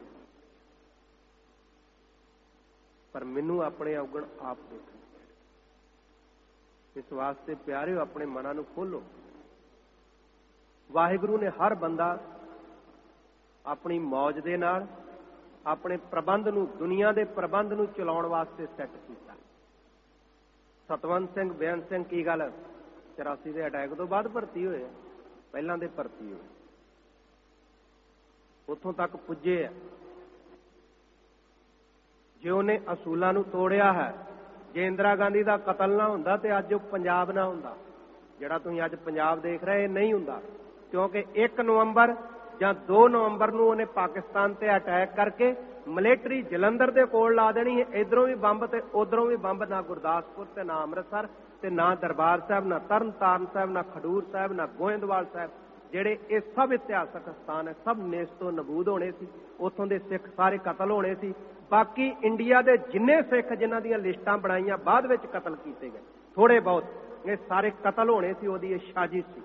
ਪਰ ਮੈਨੂੰ ਆਪਣੇ ਔਗਣ ਆਪ ਦੇਖਣੇ। ਇਸ ਵਾਸਤੇ ਪਿਆਰਿਓ ਆਪਣੇ ਮਨਾਂ ਨੂੰ ਖੋਲੋ। ਵਾਹਿਗੁਰੂ ਨੇ ਹਰ ਬੰਦਾ ਆਪਣੀ ਮੌਜ ਦੇ ਨਾਲ ਆਪਣੇ ਪ੍ਰਬੰਧ ਨੂੰ, ਦੁਨੀਆ ਦੇ ਪ੍ਰਬੰਧ ਨੂੰ ਚਲਾਉਣ ਵਾਸਤੇ ਸੈੱਟ ਕੀਤਾ। ਸਤਵੰਤ ਸਿੰਘ, ਬੇਅੰਤ ਸਿੰਘ ਕੀ ਗੱਲ ਚੁਰਾਸੀ ਦੇ ਅਟੈਕ ਤੋਂ ਬਾਅਦ ਭਰਤੀ ਹੋਏ, ਪਹਿਲਾਂ ਦੇ ਭਰਤੀ ਹੋਏ, ਉੱਥੋਂ ਤੱਕ ਪੁੱਜੇ ਆ। ਜੇ ਉਹਨੇ ਅਸੂਲਾਂ ਨੂੰ ਤੋੜਿਆ ਹੈ, ਜੇ ਇੰਦਰਾ ਗਾਂਧੀ ਦਾ ਕਤਲ ਨਾ ਹੁੰਦਾ ਤੇ ਅੱਜ ਉਹ ਪੰਜਾਬ ਨਾ ਹੁੰਦਾ। ਜਿਹੜਾ ਤੁਸੀਂ ਅੱਜ ਪੰਜਾਬ ਦੇਖ ਰਹੇ, ਇਹ ਨਹੀਂ ਹੁੰਦਾ, ਕਿਉਂਕਿ ਇੱਕ ਨਵੰਬਰ ਜਾਂ ਦੋ ਨਵੰਬਰ ਨੂੰ ਉਹਨੇ ਪਾਕਿਸਤਾਨ ਤੇ ਅਟੈਕ ਕਰਕੇ ਮਿਲਟਰੀ ਜਲੰਧਰ ਦੇ ਕੋਲ ਲਾ ਦੇਣੀ। ਇਧਰੋਂ ਵੀ ਬੰਬ ਤੇ ਉਧਰੋਂ ਵੀ ਬੰਬ। ਨਾ ਗੁਰਦਾਸਪੁਰ ਤੇ ਨਾ ਅੰਮ੍ਰਿਤਸਰ ਤੇ ਨਾ ਦਰਬਾਰ ਸਾਹਿਬ, ਨਾ ਤਰਨ ਤਾਰਨ ਸਾਹਿਬ, ਨਾ ਖਡੂਰ ਸਾਹਿਬ, ਨਾ ਗੋਇੰਦਵਾਲ ਸਾਹਿਬ, ਜਿਹੜੇ ਇਹ ਸਭ ਇਤਿਹਾਸਕ ਸਥਾਨ ਹੈ, ਸਭ ਨੇਸਤੋਂ ਨਬੂਦ ਹੋਣੇ ਸੀ। ਉੱਥੋਂ ਦੇ ਸਿੱਖ ਸਾਰੇ ਕਤਲ ਹੋਣੇ ਸੀ। ਬਾਕੀ ਇੰਡੀਆ ਦੇ ਜਿੰਨੇ ਸਿੱਖ ਜਿਨ੍ਹਾਂ ਦੀਆਂ ਲਿਸਟਾਂ ਬਣਾਈਆਂ ਬਾਅਦ ਵਿੱਚ ਕਤਲ ਕੀਤੇ ਗਏ, ਥੋੜੇ ਬਹੁਤ, ਇਹ ਸਾਰੇ ਕਤਲ ਹੋਣੇ ਸੀ। ਉਹਦੀ ਇਹ ਸਾਜ਼ਿਸ਼ ਸੀ।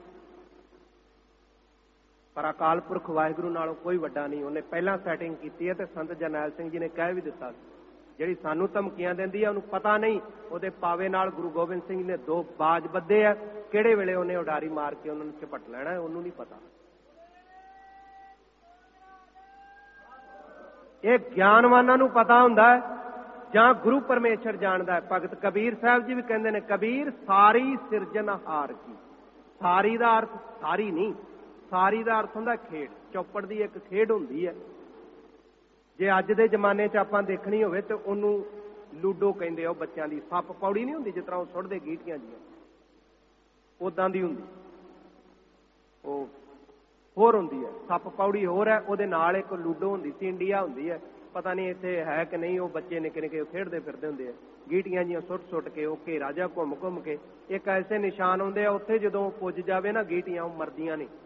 ਪਰ ਅਕਾਲ ਪੁਰਖ ਵਾਹਿਗੁਰੂ ਨਾਲੋਂ ਕੋਈ ਵੱਡਾ ਨਹੀਂ। ਉਹਨੇ ਪਹਿਲਾਂ ਸੈਟਿੰਗ ਕੀਤੀ ਹੈ ਤੇ ਸੰਤ ਜਰਨੈਲ ਸਿੰਘ ਜੀ ਨੇ ਕਹਿ ਵੀ ਦਿੱਤਾ, ਜਿਹੜੀ ਸਾਨੂੰ ਧਮਕੀਆਂ ਦਿੰਦੀ ਹੈ ਉਹਨੂੰ ਪਤਾ ਨਹੀਂ ਉਹਦੇ ਪਾਵੇ ਨਾਲ ਗੁਰੂ ਗੋਬਿੰਦ ਸਿੰਘ ਨੇ ਦੋ ਬਾਜ ਬੱਧੇ ਆ, ਕਿਹੜੇ ਵੇਲੇ ਉਹਨੇ ਉਡਾਰੀ ਮਾਰ ਕੇ ਉਹਨਾਂ ਨੂੰ ਝਪਟ ਲੈਣਾ, ਉਹਨੂੰ ਨਹੀਂ ਪਤਾ। ਇਹ ਗਿਆਨਵਾਨਾਂ ਨੂੰ ਪਤਾ ਹੁੰਦਾ ਹੈ ਜਾਂ ਗੁਰੂ ਪਰਮੇਸ਼ਰ ਜਾਣਦਾ ਹੈ। ਭਗਤ ਕਬੀਰ ਸਾਹਿਬ ਜੀ ਵੀ ਕਹਿੰਦੇ ਨੇ, ਕਬੀਰ ਸਾਰੀ ਸਿਰਜਣਹਾਰ ਕੀ। ਸਾਰੀ ਦਾ ਅਰਥ ਸਾਰੀ ਨਹੀਂ, ਸਾਰੀ ਦਾ ਅਰਥ ਹੁੰਦਾ ਖੇਡ। ਚੌਪੜ ਦੀ ਇੱਕ ਖੇਡ ਹੁੰਦੀ ਹੈ। ਜੇ ਅੱਜ ਦੇ ਜ਼ਮਾਨੇ 'ਚ ਆਪਾਂ ਦੇਖਣੀ ਹੋਵੇ ਤੇ ਉਹਨੂੰ ਲੂਡੋ ਕਹਿੰਦੇ ਆ। ਉਹ ਬੱਚਿਆਂ ਦੀ ਸੱਪ ਪੌੜੀ ਨਹੀਂ ਹੁੰਦੀ, ਜਿਸ ਤਰ੍ਹਾਂ ਉਹ ਸੁੱਟਦੇ ਗੀਟੀਆਂ ਜੀਆਂ, ਉਦਾਂ ਦੀ ਹੁੰਦੀ। ਉਹ ਹੋਰ ਹੁੰਦੀ ਹੈ, ਸੱਪ ਪੌੜੀ ਹੋਰ ਹੈ, ਉਹਦੇ ਨਾਲ ਇੱਕ ਲੂਡੋ ਹੁੰਦੀ ਸੀ, ਇੰਡੀਆ ਹੁੰਦੀ ਹੈ, ਪਤਾ ਨਹੀਂ ਇੱਥੇ ਹੈ ਕਿ ਨਹੀਂ। ਉਹ ਬੱਚੇ ਨਿੱਕੇ ਨਿੱਕੇ ਖੇਡਦੇ ਫਿਰਦੇ ਹੁੰਦੇ ਆ, ਗੀਟੀਆਂ ਜੀਆਂ ਸੁੱਟ ਸੁੱਟ ਕੇ। ਉਹ ਘੇਰਾ ਜਿਹਾ ਘੁੰਮ ਘੁੰਮ ਕੇ ਇੱਕ ਐਸੇ ਨਿਸ਼ਾਨ ਆਉਂਦੇ ਆ, ਉੱਥੇ ਜਦੋਂ ਪੁੱਜ ਜਾਵੇ ਨਾ ਗੀਟੀਆਂ, ਉਹ ਮਰਦੀਆਂ ਨਹੀਂ।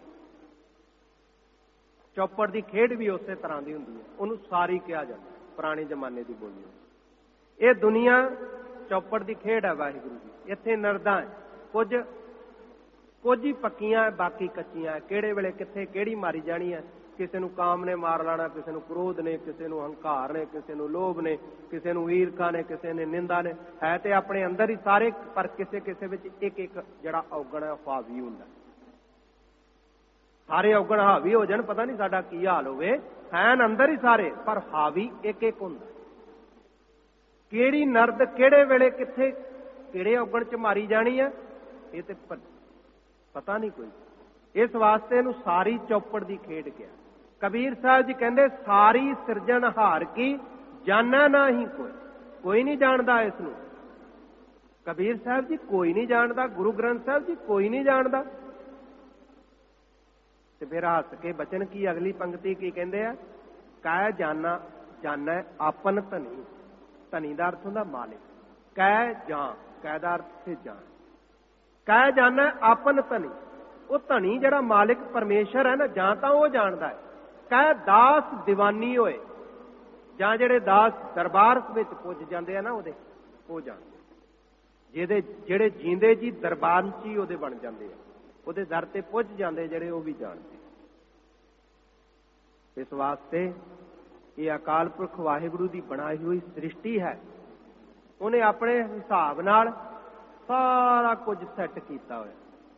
ਚੌਪੜ ਦੀ ਖੇਡ ਵੀ ਉਸੇ ਤਰ੍ਹਾਂ ਦੀ ਹੁੰਦੀ ਹੈ, ਉਹਨੂੰ ਸਾਰੀ ਕਿਹਾ ਜਾਂਦਾ, ਪੁਰਾਣੇ ਜ਼ਮਾਨੇ ਦੀ ਬੋਲੀ। ਇਹ ਦੁਨੀਆ ਚੌਪੜ ਦੀ ਖੇਡ ਹੈ ਵਾਹਿਗੁਰੂ ਦੀ। ਇੱਥੇ ਨਰਦਾਂ ਕੁਝ ਕੁਝ ਹੀ ਪੱਕੀਆਂ, ਬਾਕੀ ਕੱਚੀਆਂ। ਕਿਹੜੇ ਵੇਲੇ ਕਿੱਥੇ ਕਿਹੜੀ ਮਾਰੀ ਜਾਣੀ ਹੈ। ਕਿਸੇ ਨੂੰ ਕਾਮ ਨੇ ਮਾਰ ਲੈਣਾ, ਕਿਸੇ ਨੂੰ ਕ੍ਰੋਧ ਨੇ, ਕਿਸੇ ਨੂੰ ਹੰਕਾਰ ਨੇ, ਕਿਸੇ ਨੂੰ ਲੋਭ ਨੇ, ਕਿਸੇ ਨੂੰ ਈਰਖਾ ਨੇ, ਕਿਸੇ ਨੇ ਨਿੰਦਾ ਨੇ। ਹੈ ਤੇ ਆਪਣੇ ਅੰਦਰ ਹੀ ਸਾਰੇ, ਪਰ ਕਿਸੇ ਕਿਸੇ ਵਿੱਚ ਇੱਕ ਇੱਕ ਜਿਹੜਾ ਔਗਣ ਹੈ ਉਹ ਹਾਵੀ ਹੁੰਦਾ। ਸਾਰੇ ਔਗਣ ਹਾਵੀ ਹੋ ਜਾਣ, ਪਤਾ ਨਹੀਂ ਸਾਡਾ ਕੀ ਹਾਲ ਹੋਵੇ। ਹੈਨ ਅੰਦਰ ਹੀ ਸਾਰੇ, ਪਰ ਹਾਵੀ ਇੱਕ ਇੱਕ ਹੁੰਦਾ। ਕਿਹੜੀ ਨਰਦ ਕਿਹੜੇ ਵੇਲੇ ਕਿੱਥੇ ਕਿਹੜੇ ਔਗਣ ਚ ਮਾਰੀ ਜਾਣੀ ਹੈ, ਇਹ ਤੇ ਪਤਾ ਨਹੀਂ ਕੋਈ। ਇਸ ਵਾਸਤੇ ਇਹਨੂੰ ਸਾਰੀ ਚੌਪੜ ਦੀ ਖੇਡ ਕਿਹਾ। ਕਬੀਰ ਸਾਹਿਬ ਜੀ ਕਹਿੰਦੇ, ਸਾਰੀ ਸਿਰਜਣਹਾਰ ਕੀ ਜਾਣੈ ਨਾਹੀਂ ਕੋਈ। ਕੋਈ ਨਹੀਂ ਜਾਣਦਾ ਇਸ ਨੂੰ। ਕਬੀਰ ਸਾਹਿਬ ਜੀ ਕੋਈ ਨਹੀਂ ਜਾਣਦਾ, ਗੁਰੂ ਗ੍ਰੰਥ ਸਾਹਿਬ ਜੀ ਕੋਈ ਨਹੀਂ ਜਾਣਦਾ। ਤੇ ਫਿਰ ਹੱਸ ਕੇ ਬਚਨ ਕੀ ਅਗਲੀ ਪੰਕਤੀ ਕੀ ਕਹਿੰਦੇ ਆ, ਕਹਿ ਜਾਣਾ ਜਾਣੈ ਆਪਨ ਧਨੀ। ਧਨੀ ਦਾ ਅਰਥ ਹੁੰਦਾ ਮਾਲਿਕ। ਕਹਿ ਜਾਂ, ਕਹਿ ਦਾ ਅਰਥ ਤੇ ਜਾਣ। ਕਹਿ ਜਾਣੈ ਆਪਨ ਧਨੀ। ਉਹ ਧਨੀ ਜਿਹੜਾ ਮਾਲਿਕ ਪਰਮੇਸ਼ਰ ਹੈ ਨਾ, ਜਾਂ ਤਾਂ ਉਹ ਜਾਣਦਾ ਹੈ। ਕਹਿ ਦਾਸ ਦੀਵਾਨੀ ਹੋਏ, ਜਾਂ ਜਿਹੜੇ ਦਾਸ ਦਰਬਾਰ ਵਿੱਚ ਪੁੱਜ ਜਾਂਦੇ ਆ ਨਾ ਉਹਦੇ, ਉਹ ਜਾਣਦੇ। ਜਿਹਦੇ ਜਿਹੜੇ ਜੀਂਦੇ ਜੀ ਦਰਬਾਰ 'ਚ ਹੀ ਉਹਦੇ ਬਣ ਜਾਂਦੇ ਆ, ਉਹਦੇ ਦਰ ਤੇ ਪੁੱਜ ਜਾਂਦੇ ਜਿਹੜੇ, ਉਹ ਵੀ ਜਾਣਦੇ। ਇਸ ਵਾਸਤੇ ਇਹ ਅਕਾਲ ਪੁਰਖ ਵਾਹਿਗੁਰੂ ਦੀ ਬਣਾਈ ਹੋਈ ਸ੍ਰਿਸ਼ਟੀ ਹੈ। ਉਹਨੇ ਆਪਣੇ ਹਿਸਾਬ ਨਾਲ ਸਾਰਾ ਕੁਝ ਸੈੱਟ ਕੀਤਾ ਹੋਇਆ।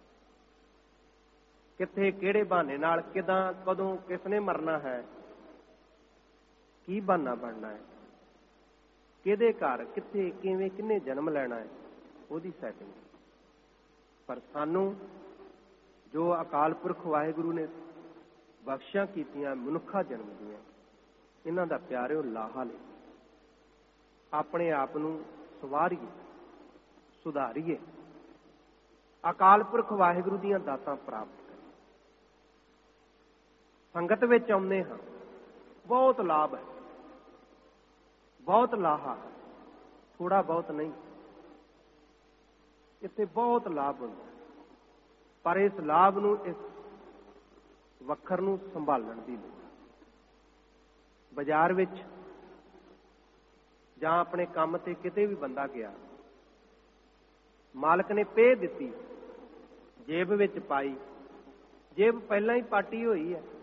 ਕਿੱਥੇ ਕਿਹੜੇ ਬਹਾਨੇ ਨਾਲ, ਕਿਦਾਂ, ਕਦੋਂ, ਕਿਸਨੇ ਮਰਨਾ ਹੈ, ਕੀ ਬਹਾਨਾ ਬਣਨਾ ਹੈ, ਕਿਹਦੇ ਘਰ, ਕਿੱਥੇ, ਕਿਵੇਂ, ਕਿੰਨੇ ਜਨਮ ਲੈਣਾ ਹੈ, ਉਹਦੀ ਸੈਟਿੰਗ। ਪਰ ਸਾਨੂੰ ਜੋ ਅਕਾਲ ਪੁਰਖ ਵਾਹਿਗੁਰੂ ਨੇ ਬਖਸ਼ਿਸ਼ਾਂ ਕੀਤੀਆਂ ਮਨੁੱਖਾ ਜਨਮ ਦੀਆਂ, ਇਹਨਾਂ ਦਾ ਪਿਆਰਿਓ ਲਾਹਾ ਲਈ ਆਪਣੇ ਆਪ ਨੂੰ ਸਵਾਰੀਏ, ਸੁਧਾਰੀਏ, ਅਕਾਲ ਪੁਰਖ ਵਾਹਿਗੁਰੂ ਦੀਆਂ ਦਾਤਾਂ ਪ੍ਰਾਪਤ ਕਰੀਏ। ਸੰਗਤ ਵਿੱਚ ਆਉਂਦੇ ਹਾਂ, ਬਹੁਤ ਲਾਭ ਹੈ, ਬਹੁਤ ਲਾਹਾ, ਥੋੜਾ ਬਹੁਤ ਨਹੀਂ। ਇੱਥੇ ਬਹੁਤ ਲਾਭ ਹੁੰਦਾ, ਪਰ ਇਸ ਲਾਭ ਨੂੰ, ਇਸ ਵੱਖਰ ਨੂੰ ਸੰਭਾਲਣ ਦੀ ਲੋੜ। ਬਾਜ਼ਾਰ ਵਿੱਚ ਜਾਂ ਆਪਣੇ ਕੰਮ ਤੇ ਕਿਤੇ ਵੀ ਬੰਦਾ ਗਿਆ, ਮਾਲਕ ਨੇ ਪੇ ਦਿੱਤੀ, ਜੇਬ ਵਿੱਚ ਪਾਈ, ਜੇਬ ਪਹਿਲਾਂ ਹੀ ਪਾਟੀ ਹੋਈ ਹੈ,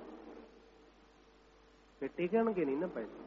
ਤੇ ਟਿਕਣਗੇ ਨਹੀਂ ਨਾ ਪੈਸੇ।